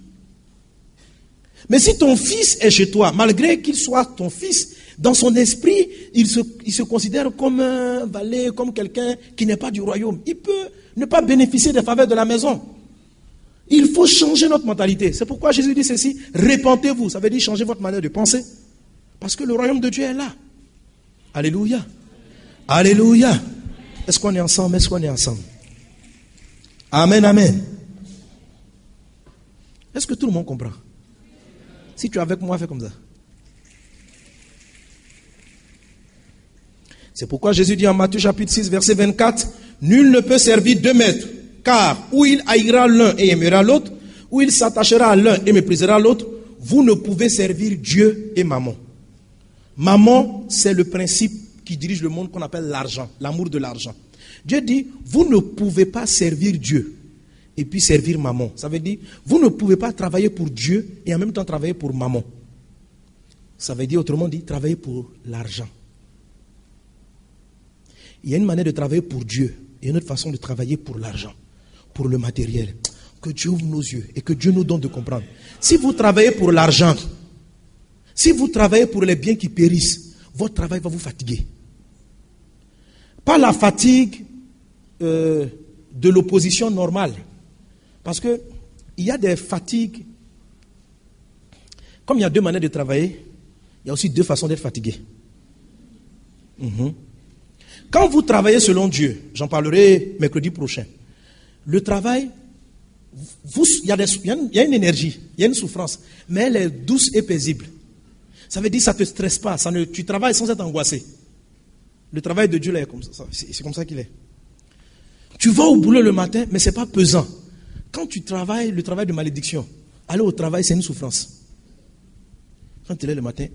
Mais si ton fils est chez toi, malgré qu'il soit ton fils, dans son esprit, il se, il se considère comme un valet, comme quelqu'un qui n'est pas du royaume. Il peut ne pas bénéficier des faveurs de la maison. Il faut changer notre mentalité. C'est pourquoi Jésus dit ceci: répentez-vous. Ça veut dire changer votre manière de penser. Parce que le royaume de Dieu est là. Alléluia. Alléluia. Est-ce qu'on est ensemble? Est-ce qu'on est ensemble? Amen, amen. Est-ce que tout le monde comprend? Si tu es avec moi, fais comme ça. C'est pourquoi Jésus dit en Matthieu chapitre six, verset vingt-quatre, nul ne peut servir deux maîtres, car ou il haïra l'un et aimera l'autre, ou il s'attachera à l'un et méprisera l'autre. Vous ne pouvez servir Dieu et mammon. Mammon, c'est le principe qui dirige le monde qu'on appelle l'argent, l'amour de l'argent. Dieu dit, vous ne pouvez pas servir Dieu et puis servir mammon. Ça veut dire, vous ne pouvez pas travailler pour Dieu et en même temps travailler pour mammon. Ça veut dire, autrement dit, travailler pour l'argent. Il y a une manière de travailler pour Dieu et une autre façon de travailler pour l'argent, pour le matériel. Que Dieu ouvre nos yeux et que Dieu nous donne de comprendre. Si vous travaillez pour l'argent, si vous travaillez pour les biens qui périssent, votre travail va vous fatiguer. Pas la fatigue euh, de l'opposition normale. Parce que il y a des fatigues. Comme il y a deux manières de travailler, il y a aussi deux façons d'être fatigué. Mm-hmm. Quand vous travaillez selon Dieu, j'en parlerai mercredi prochain, le travail, vous, il, y a des, il, y a une, il y a une énergie, il y a une souffrance, mais elle est douce et paisible. Ça veut dire que ça ne te stresse pas, ça ne, tu travailles sans être angoissé. Le travail de Dieu là est comme ça, c'est, c'est comme ça qu'il est. Tu vas au boulot le matin, mais ce n'est pas pesant. Quand tu travailles le travail de malédiction, aller au travail, c'est une souffrance. Quand tu es là le matin,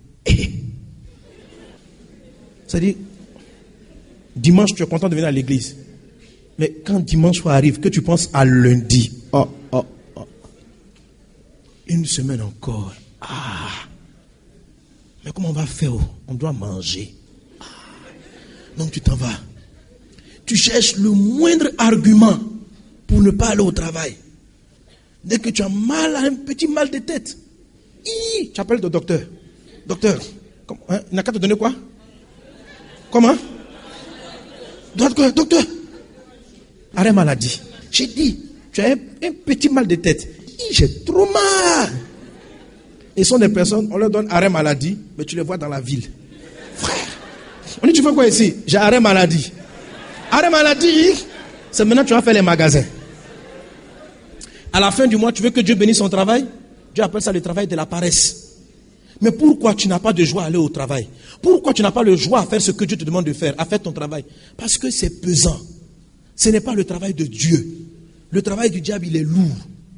c'est-à-dire, dimanche, tu es content de venir à l'église. Mais quand dimanche arrive, que tu penses à lundi, oh, oh, oh. Une semaine encore. Ah. Mais comment on va faire? On doit manger. Ah. Donc tu t'en vas. Tu cherches le moindre argument pour ne pas aller au travail. Dès que tu as mal, un petit mal de tête, hi, tu appelles le docteur. Docteur, hein, il n'a qu'à te donner quoi? Comment? Docteur, docteur, arrêt maladie. J'ai dit, tu as un, un petit mal de tête. Hi, j'ai trop mal. Et ce sont des personnes, on leur donne arrêt maladie, mais tu les vois dans la ville. Frère, on dit, tu fais quoi ici? J'ai arrêt maladie. Arrêt maladie, c'est maintenant que tu vas faire les magasins. À la fin du mois, tu veux que Dieu bénisse son travail? Dieu appelle ça le travail de la paresse. Mais pourquoi tu n'as pas de joie à aller au travail? Pourquoi tu n'as pas le joie à faire ce que Dieu te demande de faire, à faire ton travail? Parce que c'est pesant. Ce n'est pas le travail de Dieu. Le travail du diable, il est lourd.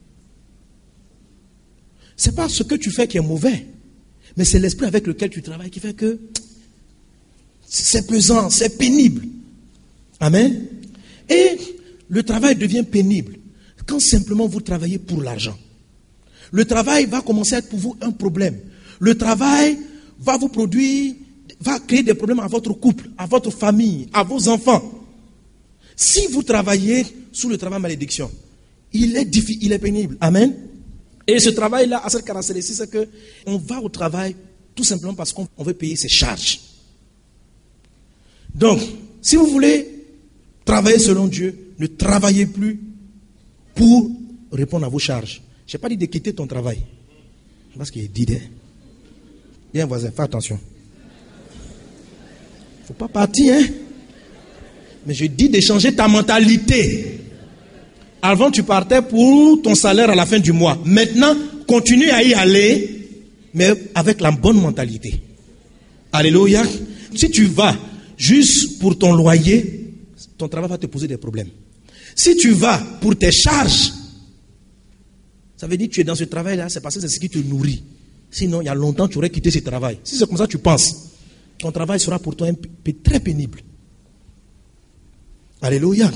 Ce n'est pas ce que tu fais qui est mauvais, mais c'est l'esprit avec lequel tu travailles qui fait que c'est pesant, c'est pénible. Amen. Et le travail devient pénible quand simplement vous travaillez pour l'argent. Le travail va commencer à être pour vous un problème. Le travail va vous produire, va créer des problèmes à votre couple, à votre famille, à vos enfants. Si vous travaillez sous le travail malédiction, il est difficile, il est pénible. Amen. Et ce travail-là a cette caractéristique, c'est qu'on va au travail tout simplement parce qu'on veut payer ses charges. Donc, si vous voulez travailler selon Dieu, ne travaillez plus pour répondre à vos charges. Je n'ai pas dit de quitter ton travail. Parce qu'il est dit, il y a un voisin, fais attention. Il ne faut pas partir, hein. Mais je dis de changer ta mentalité. Avant, tu partais pour ton salaire à la fin du mois. Maintenant, continue à y aller, mais avec la bonne mentalité. Alléluia. Si tu vas juste pour ton loyer, ton travail va te poser des problèmes. Si tu vas pour tes charges, ça veut dire que tu es dans ce travail-là, c'est parce que c'est ce qui te nourrit. Sinon, il y a longtemps, tu aurais quitté ce travail. Si c'est comme ça que tu penses, ton travail sera pour toi un peu très pénible. Alléluia.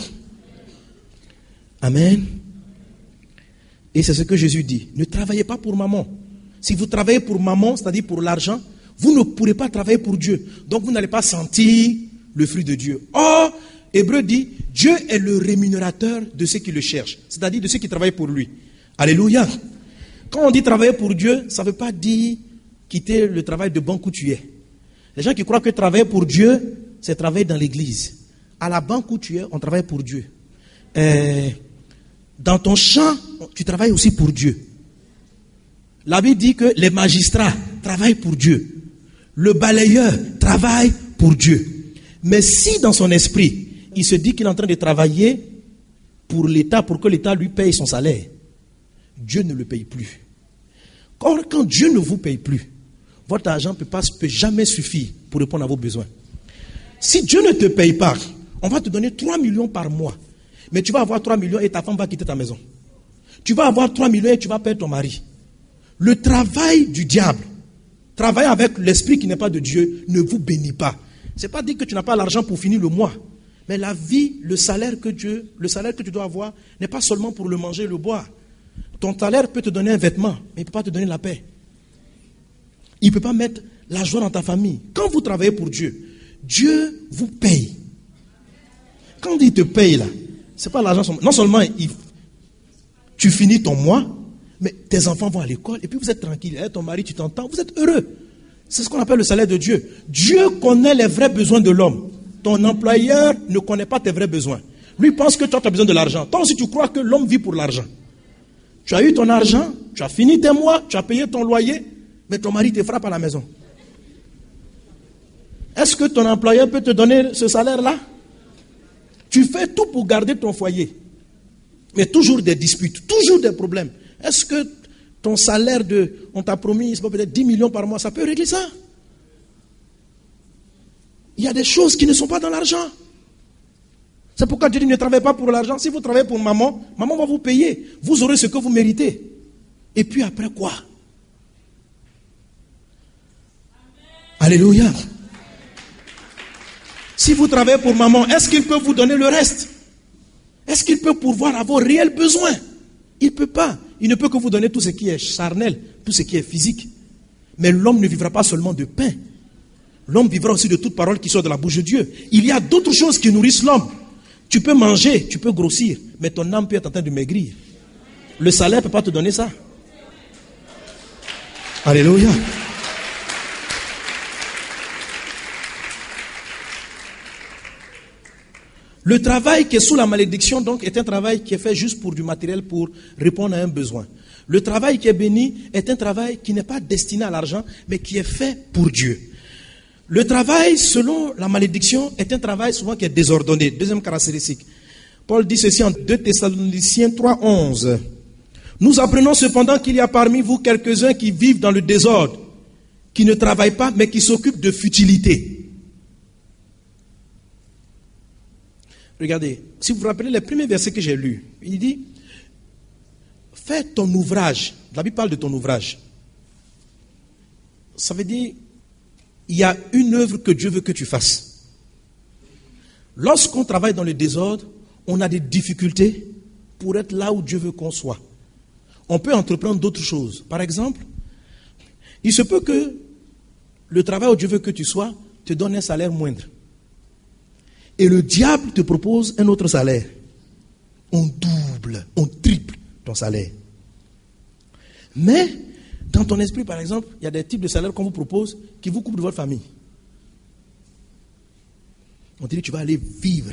Amen. Et c'est ce que Jésus dit. Ne travaillez pas pour maman. Si vous travaillez pour maman, c'est-à-dire pour l'argent, vous ne pourrez pas travailler pour Dieu. Donc vous n'allez pas sentir le fruit de Dieu. Or, Hébreu dit, Dieu est le rémunérateur de ceux qui le cherchent. C'est-à-dire de ceux qui travaillent pour lui. Alléluia. Quand on dit travailler pour Dieu, ça ne veut pas dire quitter le travail de banque où tu es. Les gens qui croient que travailler pour Dieu, c'est travailler dans l'église. À la banque où tu es, on travaille pour Dieu. Euh, dans ton champ, tu travailles aussi pour Dieu. La Bible dit que les magistrats travaillent pour Dieu. Le balayeur travaille pour Dieu. Mais si dans son esprit, il se dit qu'il est en train de travailler pour l'État, pour que l'État lui paye son salaire, Dieu ne le paye plus. Or, quand Dieu ne vous paye plus, votre argent ne peut, pas, peut jamais suffire pour répondre à vos besoins. Si Dieu ne te paye pas, on va te donner trois millions par mois. Mais tu vas avoir trois millions et ta femme va quitter ta maison. Tu vas avoir trois millions et tu vas perdre ton mari. Le travail du diable, travailler avec l'esprit qui n'est pas de Dieu, ne vous bénit pas. Ce n'est pas dire que tu n'as pas l'argent pour finir le mois. Mais la vie, le salaire que Dieu, le salaire que tu dois avoir, n'est pas seulement pour le manger et le boire. Ton salaire peut te donner un vêtement, mais il ne peut pas te donner la paix. Il ne peut pas mettre la joie dans ta famille. Quand vous travaillez pour Dieu, Dieu vous paye. Quand il te paye là, c'est pas l'argent. Non seulement il, tu finis ton mois, mais tes enfants vont à l'école et puis vous êtes tranquille. Ton mari, tu t'entends, vous êtes heureux. C'est ce qu'on appelle le salaire de Dieu. Dieu connaît les vrais besoins de l'homme. Ton employeur ne connaît pas tes vrais besoins. Lui pense que toi tu as besoin de l'argent. Toi aussi tu crois que l'homme vit pour l'argent. Tu as eu ton argent, tu as fini tes mois, tu as payé ton loyer, mais ton mari te frappe à la maison. Est-ce que ton employeur peut te donner ce salaire-là? Tu fais tout pour garder ton foyer. Mais toujours des disputes, toujours des problèmes. Est-ce que ton salaire de, on t'a promis, c'est pas peut-être dix millions par mois, ça peut régler ça? Il y a des choses qui ne sont pas dans l'argent. C'est pourquoi Dieu dit ne travaillez pas pour l'argent. Si vous travaillez pour maman, maman va vous payer. Vous aurez ce que vous méritez. Et puis après quoi? Alléluia. Si vous travaillez pour maman, est-ce qu'il peut vous donner le reste? Est-ce qu'il peut pourvoir à vos réels besoins? Il ne peut pas. Il ne peut que vous donner tout ce qui est charnel, tout ce qui est physique. Mais l'homme ne vivra pas seulement de pain. L'homme vivra aussi de toute parole qui sort de la bouche de Dieu. Il y a d'autres choses qui nourrissent l'homme. Tu peux manger, tu peux grossir, mais ton âme peut être en train de maigrir. Le salaire ne peut pas te donner ça. Alléluia. Le travail qui est sous la malédiction, donc, est un travail qui est fait juste pour du matériel, pour répondre à un besoin. Le travail qui est béni est un travail qui n'est pas destiné à l'argent, mais qui est fait pour Dieu. Le travail, selon la malédiction, est un travail souvent qui est désordonné. Deuxième caractéristique. Paul dit ceci en deux Thessaloniciens trois, onze. Nous apprenons cependant qu'il y a parmi vous quelques-uns qui vivent dans le désordre qui ne travaillent pas, mais qui s'occupent de futilités. Regardez, si vous vous rappelez les premiers versets que j'ai lus, il dit, fais ton ouvrage. La Bible parle de ton ouvrage. Ça veut dire, il y a une œuvre que Dieu veut que tu fasses. Lorsqu'on travaille dans le désordre, on a des difficultés pour être là où Dieu veut qu'on soit. On peut entreprendre d'autres choses. Par exemple, il se peut que le travail où Dieu veut que tu sois te donne un salaire moindre. Et le diable te propose un autre salaire. On double, on triple ton salaire. Mais, dans ton esprit, par exemple, il y a des types de salaires qu'on vous propose qui vous coupent de votre famille. On te dit, tu vas aller vivre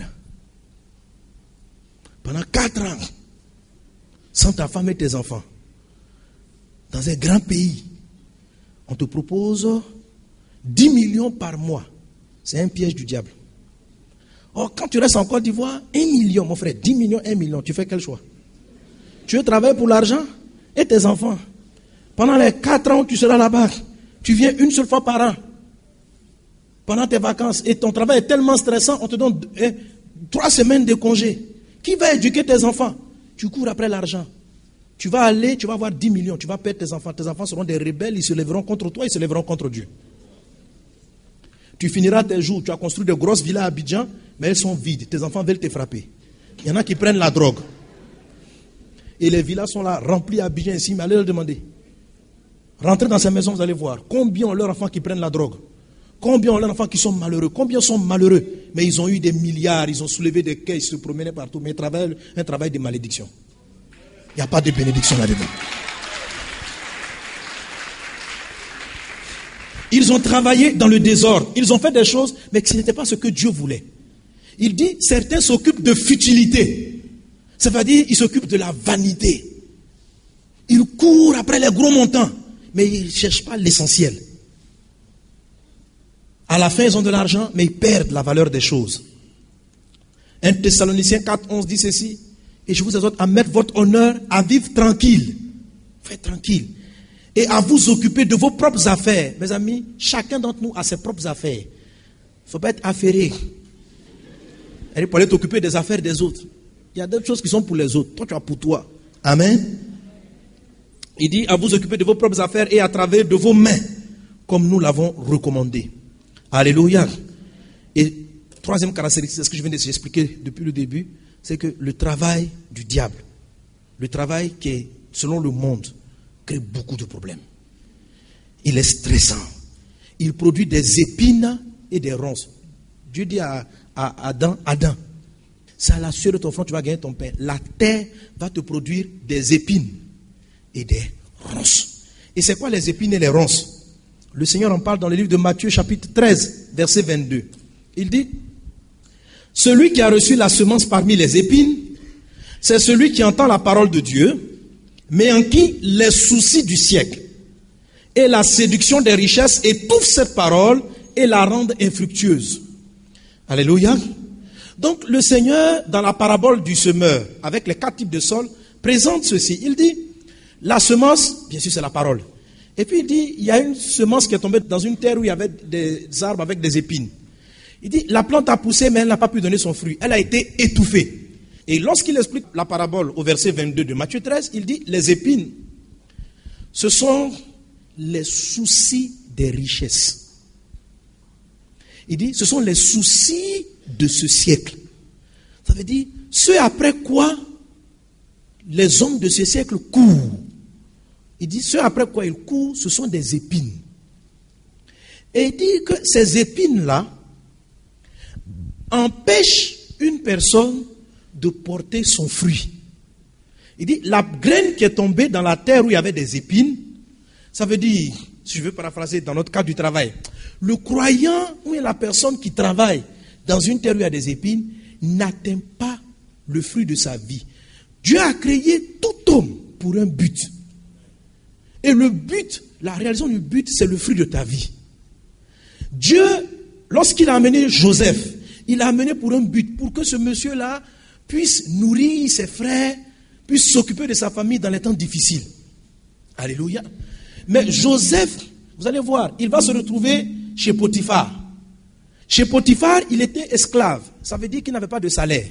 pendant quatre ans sans ta femme et tes enfants dans un grand pays. On te propose dix millions par mois. C'est un piège du diable. Or, quand tu restes en Côte d'Ivoire, un million, mon frère, dix millions, un million, tu fais quel choix? Tu veux travailler pour l'argent et tes enfants. Pendant les quatre ans où tu seras là-bas, tu viens une seule fois par an. Pendant tes vacances. Et ton travail est tellement stressant, on te donne eh, trois semaines de congé. Qui va éduquer tes enfants? Tu cours après l'argent. Tu vas aller, tu vas avoir dix millions, tu vas perdre tes enfants. Tes enfants seront des rebelles, ils se lèveront contre toi, ils se lèveront contre Dieu. Tu finiras tes jours, tu as construit de grosses villas à Abidjan, mais elles sont vides. Tes enfants veulent te frapper. Il y en a qui prennent la drogue. Et les villas sont là, remplies à Abidjan ici, mais allez leur demander. Rentrez dans ces maisons, vous allez voir. Combien ont leurs enfants qui prennent la drogue? Combien ont leurs enfants qui sont malheureux? Combien sont malheureux? Mais ils ont eu des milliards, ils ont soulevé des quais, ils se promenaient partout. Mais ils travaillent un travail de malédiction. Il n'y a pas de bénédiction là-dedans. Ils ont travaillé dans le désordre. Ils ont fait des choses, mais ce n'était pas ce que Dieu voulait. Il dit, certains s'occupent de futilité. Ça veut dire, ils s'occupent de la vanité. Ils courent après les gros montants, mais ils ne cherchent pas l'essentiel. À la fin, ils ont de l'argent, mais ils perdent la valeur des choses. un Thessaloniciens quatre, onze dit ceci, et je vous exhorte à mettre votre honneur à vivre tranquille. Faites tranquille. Et à vous occuper de vos propres affaires. Mes amis, chacun d'entre nous a ses propres affaires. Il ne faut pas être affairé. Elle pour aller t'occuper des affaires des autres. Il y a d'autres choses qui sont pour les autres. Toi, tu as pour toi. Amen. Il dit à vous occuper de vos propres affaires et à travers de vos mains, comme nous l'avons recommandé. Alléluia. Et troisième caractéristique, c'est ce que je viens de vous expliquer depuis le début, c'est que le travail du diable, le travail qui est selon le monde, crée beaucoup de problèmes. Il est stressant. Il produit des épines et des ronces. Dieu dit à, à Adam, Adam, c'est à la sueur de ton front que tu vas gagner ton pain. La terre va te produire des épines et des ronces. Et c'est quoi les épines et les ronces? Le Seigneur en parle dans le livre de Matthieu chapitre treize, verset vingt-deux. Il dit, celui qui a reçu la semence parmi les épines, c'est celui qui entend la parole de Dieu, mais en qui les soucis du siècle et la séduction des richesses étouffent cette parole et la rendent infructueuse. Alléluia. Donc le Seigneur, dans la parabole du semeur, avec les quatre types de sol, présente ceci. Il dit, la semence, bien sûr c'est la parole. Et puis il dit, il y a une semence qui est tombée dans une terre où il y avait des arbres avec des épines. Il dit, la plante a poussé, mais elle n'a pas pu donner son fruit. Elle a été étouffée. Et lorsqu'il explique la parabole au verset vingt-deux de Matthieu treize, il dit, les épines, ce sont les soucis des richesses. Il dit, ce sont les soucis de ce siècle. Ça veut dire, ce après quoi les hommes de ce siècle courent. Il dit, ce après quoi ils courent, ce sont des épines. Et il dit que ces épines-là empêchent une personne de porter son fruit. Il dit, la graine qui est tombée dans la terre où il y avait des épines, ça veut dire, si je veux paraphraser dans notre cas du travail, le croyant ou la personne qui travaille dans une terre où il y a des épines n'atteint pas le fruit de sa vie. Dieu a créé tout homme pour un but. Et le but, la réalisation du but, c'est le fruit de ta vie. Dieu, lorsqu'il a amené Joseph, il l'a amené pour un but, pour que ce monsieur-là puisse nourrir ses frères, puisse s'occuper de sa famille dans les temps difficiles. Alléluia. Mais Joseph Vous allez voir, il va se retrouver chez Potiphar. Chez Potiphar, il était esclave. Ça veut dire qu'il n'avait pas de salaire.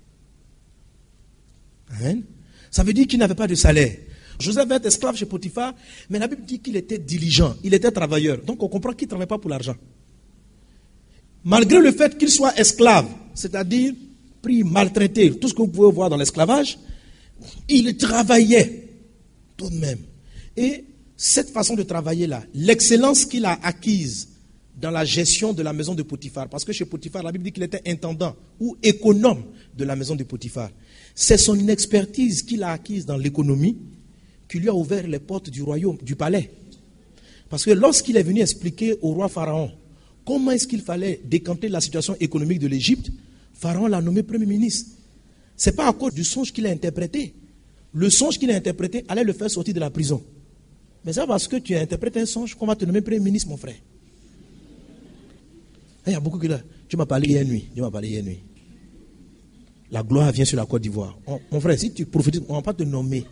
Hein? Ça veut dire qu'il n'avait pas de salaire. Joseph va être esclave chez Potiphar, mais la Bible dit qu'il était diligent, il était travailleur. Donc on comprend qu'il ne travaillait pas pour l'argent. Malgré le fait qu'il soit esclave, c'est-à-dire pris, maltraité, tout ce que vous pouvez voir dans l'esclavage, il travaillait tout de même. Et cette façon de travailler-là, l'excellence qu'il a acquise dans la gestion de la maison de Potiphar, parce que chez Potiphar, la Bible dit qu'il était intendant ou économe de la maison de Potiphar. C'est son expertise qu'il a acquise dans l'économie qui lui a ouvert les portes du royaume, du palais. Parce que lorsqu'il est venu expliquer au roi Pharaon comment est-ce qu'il fallait décanter la situation économique de l'Égypte, Pharaon l'a nommé premier ministre. Ce n'est pas à cause du songe qu'il a interprété. Le songe qu'il a interprété allait le faire sortir de la prison. Mais c'est parce que tu as interprété un songe qu'on va te nommer premier ministre, mon frère. Il y a beaucoup qui là. Tu m'as parlé hier nuit. Tu m'as parlé hier nuit. La gloire vient sur la Côte d'Ivoire. On, mon frère, si tu prophétises, on ne va pas te nommer.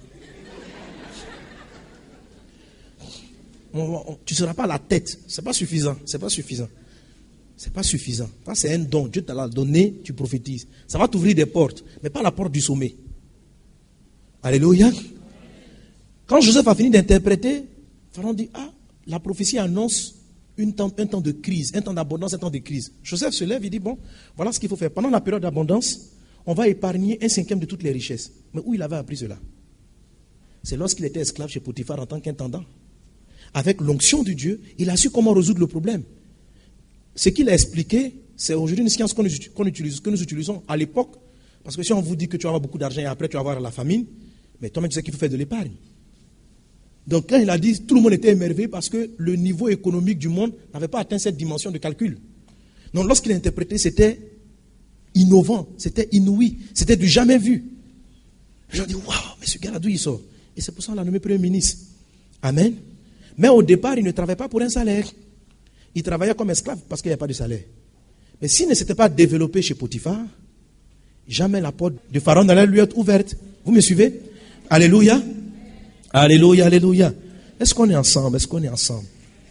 On, on, tu ne seras pas à la tête. Ce n'est pas suffisant. Ce n'est pas suffisant. Ce n'est pas suffisant. Ça, c'est un don. Dieu te l'a donné, tu prophétises. Ça va t'ouvrir des portes, mais pas la porte du sommet. Alléluia. Quand Joseph a fini d'interpréter, Pharaon dit, ah, la prophétie annonce une temps, un temps de crise, un temps d'abondance, un temps de crise. Joseph se lève et dit, bon, voilà ce qu'il faut faire. Pendant la période d'abondance, on va épargner un cinquième de toutes les richesses. Mais où il avait appris cela? C'est lorsqu'il était esclave chez Potiphar en tant qu'intendant. Avec l'onction de Dieu, il a su comment résoudre le problème. Ce qu'il a expliqué, c'est aujourd'hui une science qu'on utilise, que nous utilisons à l'époque. Parce que si on vous dit que tu vas avoir beaucoup d'argent et après tu vas avoir la famine, mais toi-même tu sais qu'il faut faire de l'épargne. Donc quand il a dit, tout le monde était émerveillé parce que le niveau économique du monde n'avait pas atteint cette dimension de calcul. Donc lorsqu'il a interprété, c'était innovant, c'était inouï, c'était du jamais vu. Les gens disent, waouh, mais ce gars-là, d'où il sort? Et c'est pour ça qu'on l'a nommé premier ministre. Amen. Mais au départ, il ne travaillait pas pour un salaire. Il travaillait comme esclave parce qu'il n'y avait pas de salaire. Mais s'il ne s'était pas développé chez Potiphar, jamais la porte de Pharaon n'allait lui être ouverte. Vous me suivez? Alléluia. Alléluia, alléluia. Est-ce qu'on est ensemble? Est-ce qu'on est ensemble?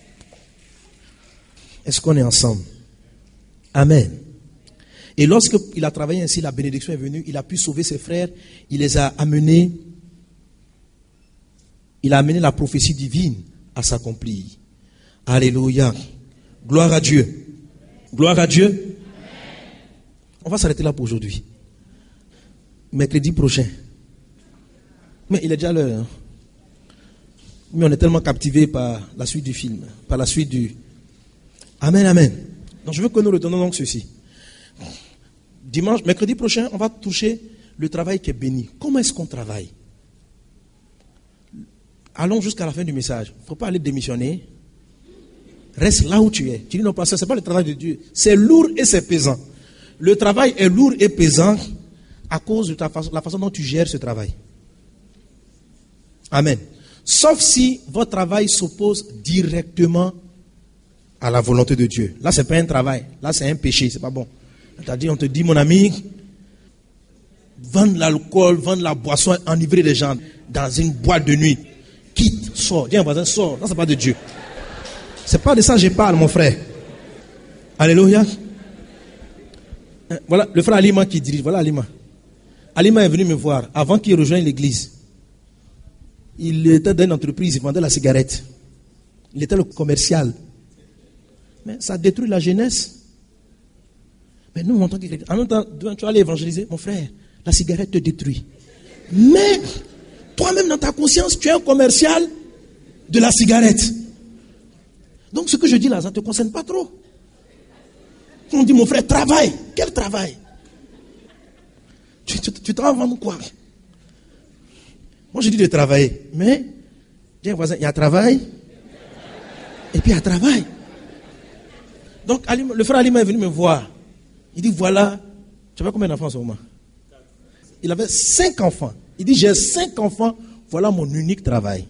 Est-ce qu'on est ensemble? Amen. Et lorsqu'il a travaillé ainsi, la bénédiction est venue, il a pu sauver ses frères, il les a amenés, il a amené la prophétie divine à s'accomplir. Alléluia. Gloire à Dieu. Gloire à Dieu. On va s'arrêter là pour aujourd'hui. Mercredi prochain. Mais il est déjà l'heure. Hein? Mais on est tellement captivé par la suite du film, par la suite du... Amen, amen. Donc je veux que nous retenons donc ceci. Dimanche, mercredi prochain, on va toucher le travail qui est béni. Comment est-ce qu'on travaille? Allons jusqu'à la fin du message. Il ne faut pas aller démissionner. Reste là où tu es. Tu dis non, pasteur, ce n'est pas le travail de Dieu. C'est lourd et c'est pesant. Le travail est lourd et pesant à cause de ta façon, la façon dont tu gères ce travail. Amen. Sauf si votre travail s'oppose directement à la volonté de Dieu. Là, ce n'est pas un travail. Là, c'est un péché. Ce n'est pas bon. C'est-à-dire, on te dit, mon ami, vendre l'alcool, vendre la boisson, enivrer les gens dans une boîte de nuit. Quitte, sors. Dis à un voisin, sors. Non, ce n'est pas de Dieu. Ce n'est pas de ça que je parle, mon frère. Alléluia. Voilà le frère Alima qui dirige. Voilà Alima. Alima est venu me voir avant qu'il rejoigne l'église. Il était dans une entreprise, il vendait la cigarette. Il était le commercial. Mais ça détruit la jeunesse. Mais nous, en tant que chrétien, en même temps, tu vas aller évangéliser. Mon frère, la cigarette te détruit. Mais, toi-même dans ta conscience, tu es un commercial de la cigarette. Donc ce que je dis là, ça ne te concerne pas trop. On dit, mon frère, travaille. Quel travail? Tu, tu, tu travailles avant quoi? Moi, je dis de travailler. Mais, dis à un voisin, il y a travail. Et puis, il y a travail. Donc, le frère Alima est venu me voir. Il dit, voilà, tu avais combien d'enfants en ce moment? Il avait cinq enfants. Il dit, j'ai cinq enfants, voilà mon unique travail.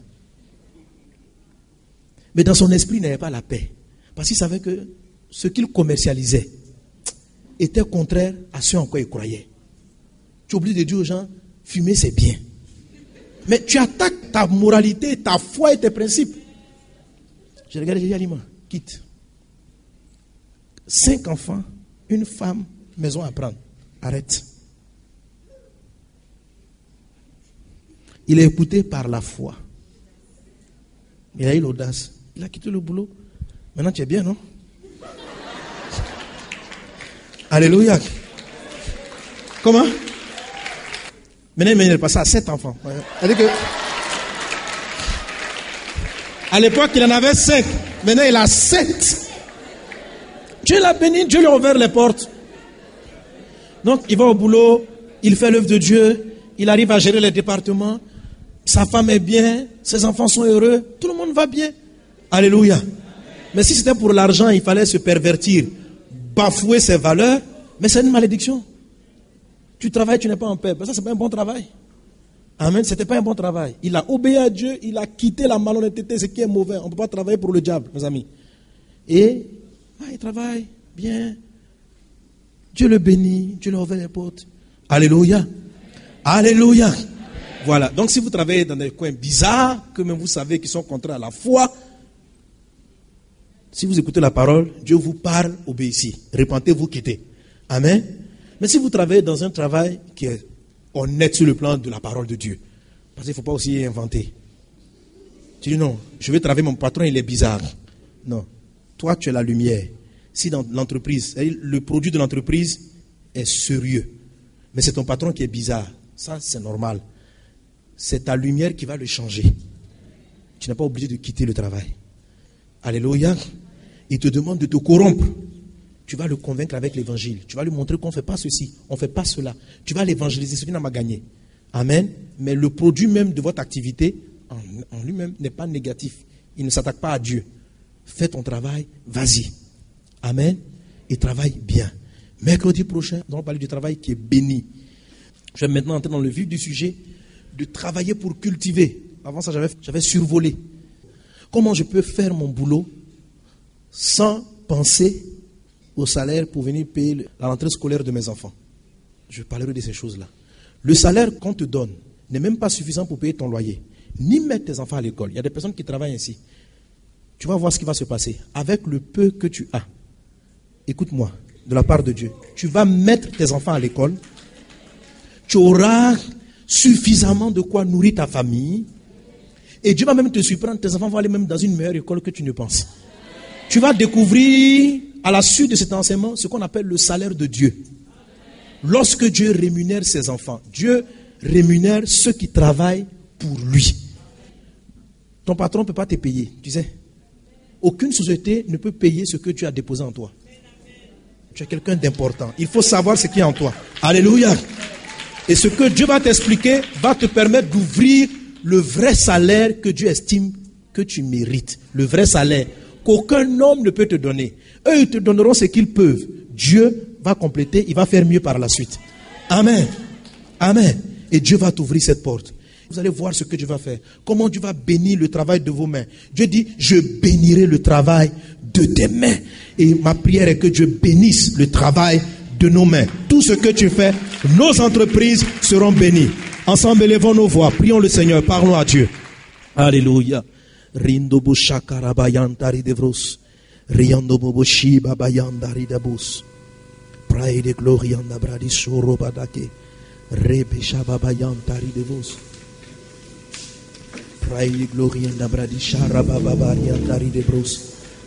Mais dans son esprit, il n'avait pas la paix. Parce qu'il savait que ce qu'il commercialisait était contraire à ce en quoi il croyait. Tu oublies de dire aux gens, fumer c'est bien. Mais tu attaques ta moralité, ta foi et tes principes. J'ai regardé, j'ai dit, Alima, quitte. Cinq enfants, une femme, maison à prendre. Arrête. Il est écouté par la foi. Il a eu l'audace. Il a quitté le boulot. Maintenant, tu es bien, non? Alléluia. Comment? Maintenant, il est passé à sept enfants. C'est-à-dire que, à l'époque, il en avait cinq. Maintenant, il a sept. Dieu l'a béni, Dieu lui a ouvert les portes. Donc, il va au boulot, il fait l'œuvre de Dieu, il arrive à gérer les départements, sa femme est bien, ses enfants sont heureux, tout le monde va bien. Alléluia. Mais si c'était pour l'argent, il fallait se pervertir, bafouer ses valeurs, mais c'est une malédiction. Tu travailles, tu n'es pas en paix. Ça, c'est pas un bon travail. Amen. C'était pas un bon travail. Il a obéi à Dieu, il a quitté la malhonnêteté, ce qui est mauvais. On ne peut pas travailler pour le diable, mes amis. Et ah, il travaille bien. Dieu le bénit, Dieu lui ouvre les portes. Alléluia. Alléluia. Voilà. Donc si vous travaillez dans des coins bizarres, que même vous savez qui sont contraires à la foi, si vous écoutez la parole, Dieu vous parle, obéissez. Répentez-vous, quittez. Amen. Mais si vous travaillez dans un travail qui est honnête sur le plan de la parole de Dieu, parce qu'il ne faut pas aussi inventer. Tu dis non, je vais travailler, mon patron il est bizarre. Non. Toi tu es la lumière. Si dans l'entreprise, le produit de l'entreprise est sérieux, mais c'est ton patron qui est bizarre, ça c'est normal. C'est ta lumière qui va le changer. Tu n'es pas obligé de quitter le travail. Alléluia. Il te demande de te corrompre. Tu vas le convaincre avec l'évangile. Tu vas lui montrer qu'on ne fait pas ceci, on ne fait pas cela. Tu vas l'évangéliser, celui-là m'a gagné. Amen. Mais le produit même de votre activité, en, en lui-même, n'est pas négatif. Il ne s'attaque pas à Dieu. Fais ton travail, vas-y. Amen. Et travaille bien. Mercredi prochain, nous allons parler du travail qui est béni. Je vais maintenant entrer dans le vif du sujet de travailler pour cultiver. Avant ça, j'avais, j'avais survolé. Comment je peux faire mon boulot sans penser au salaire pour venir payer la rentrée scolaire de mes enfants? Je parlerai de ces choses-là. Le salaire qu'on te donne n'est même pas suffisant pour payer ton loyer, ni mettre tes enfants à l'école. Il y a des personnes qui travaillent ainsi. Tu vas voir ce qui va se passer. Avec le peu que tu as, écoute-moi, de la part de Dieu, tu vas mettre tes enfants à l'école, tu auras suffisamment de quoi nourrir ta famille, et Dieu va même te surprendre, tes enfants vont aller même dans une meilleure école que tu ne penses. Tu vas découvrir, à la suite de cet enseignement, ce qu'on appelle le salaire de Dieu. Lorsque Dieu rémunère ses enfants, Dieu rémunère ceux qui travaillent pour lui. Ton patron ne peut pas te payer, tu sais. Aucune société ne peut payer ce que Dieu a déposé en toi. Tu es quelqu'un d'important. Il faut savoir ce qui est en toi. Alléluia. Et ce que Dieu va t'expliquer va te permettre d'ouvrir le vrai salaire que Dieu estime que tu mérites. Le vrai salaire qu'aucun homme ne peut te donner. Eux, ils te donneront ce qu'ils peuvent. Dieu va compléter, il va faire mieux par la suite. Amen. Amen. Et Dieu va t'ouvrir cette porte. Vous allez voir ce que Dieu va faire. Comment Dieu va bénir le travail de vos mains. Dieu dit, je bénirai le travail de tes mains. Et ma prière est que Dieu bénisse le travail de nos mains. Tout ce que tu fais, nos entreprises seront bénies. Ensemble, élevons nos voix. Prions le Seigneur. Parlons à Dieu. Alléluia. Rindobo shakarabayantari devros. Riandobo shiba bayandari dabus. Prae de glorianda bradi sorobadake. Rebe shababayantari devos. Prae de glorianda bradi sharabababariantari devros.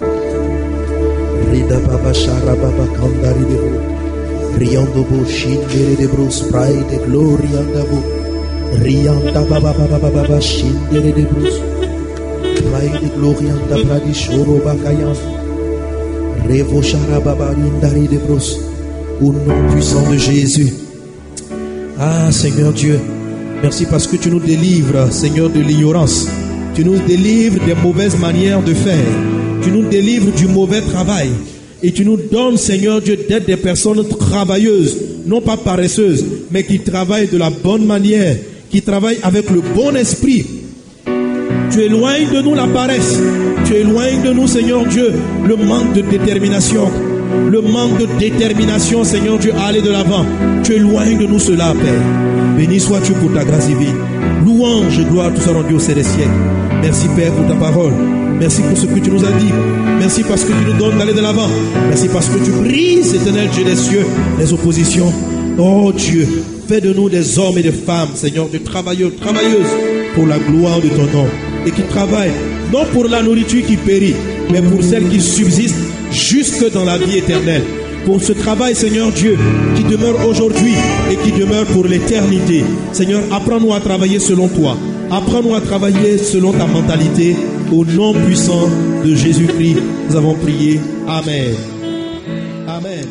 Rida baba sharababa kandari devos. Riandobo shindere devros. Prae de glorianda bo. Rianda baba baba baba shindere devros. Prae de glorianda bradi sorobakayan. Revo sharababariantari devros. Au nom puissant de Jésus. Ah Seigneur Dieu, merci parce que tu nous délivres, Seigneur, de l'ignorance. Tu nous délivres des mauvaises manières de faire. Tu nous délivres du mauvais travail. Et tu nous donnes, Seigneur Dieu, d'être des personnes travailleuses, non pas paresseuses, mais qui travaillent de la bonne manière, qui travaillent avec le bon esprit. Tu éloignes de nous la paresse. Tu éloignes de nous, Seigneur Dieu, le manque de détermination. le manque de détermination, Seigneur Dieu, à aller de l'avant. Tu éloignes de nous cela, Père. Béni sois-tu pour ta grâce divine. Louange et gloire, tout soit rendu au sein des siècles. Merci, Père, pour ta parole. Merci pour ce que tu nous as dit. Merci parce que tu nous donnes d'aller de l'avant. Merci parce que tu brises, éternel Dieu des cieux, les oppositions. Oh Dieu, fais de nous des hommes et des femmes, Seigneur, de travailleurs, travailleuses pour la gloire de ton nom. Et qui travaillent, non pour la nourriture qui périt, mais pour celle qui subsiste jusque dans la vie éternelle. Pour ce travail, Seigneur Dieu, qui demeure aujourd'hui et qui demeure pour l'éternité. Seigneur, apprends-nous à travailler selon toi. Apprends-nous à travailler selon ta mentalité. Au nom puissant de Jésus-Christ, nous avons prié. Amen. Amen.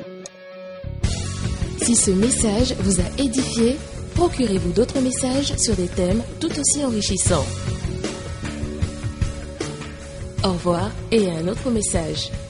Si ce message vous a édifié, procurez-vous d'autres messages sur des thèmes tout aussi enrichissants. Au revoir et à un autre message.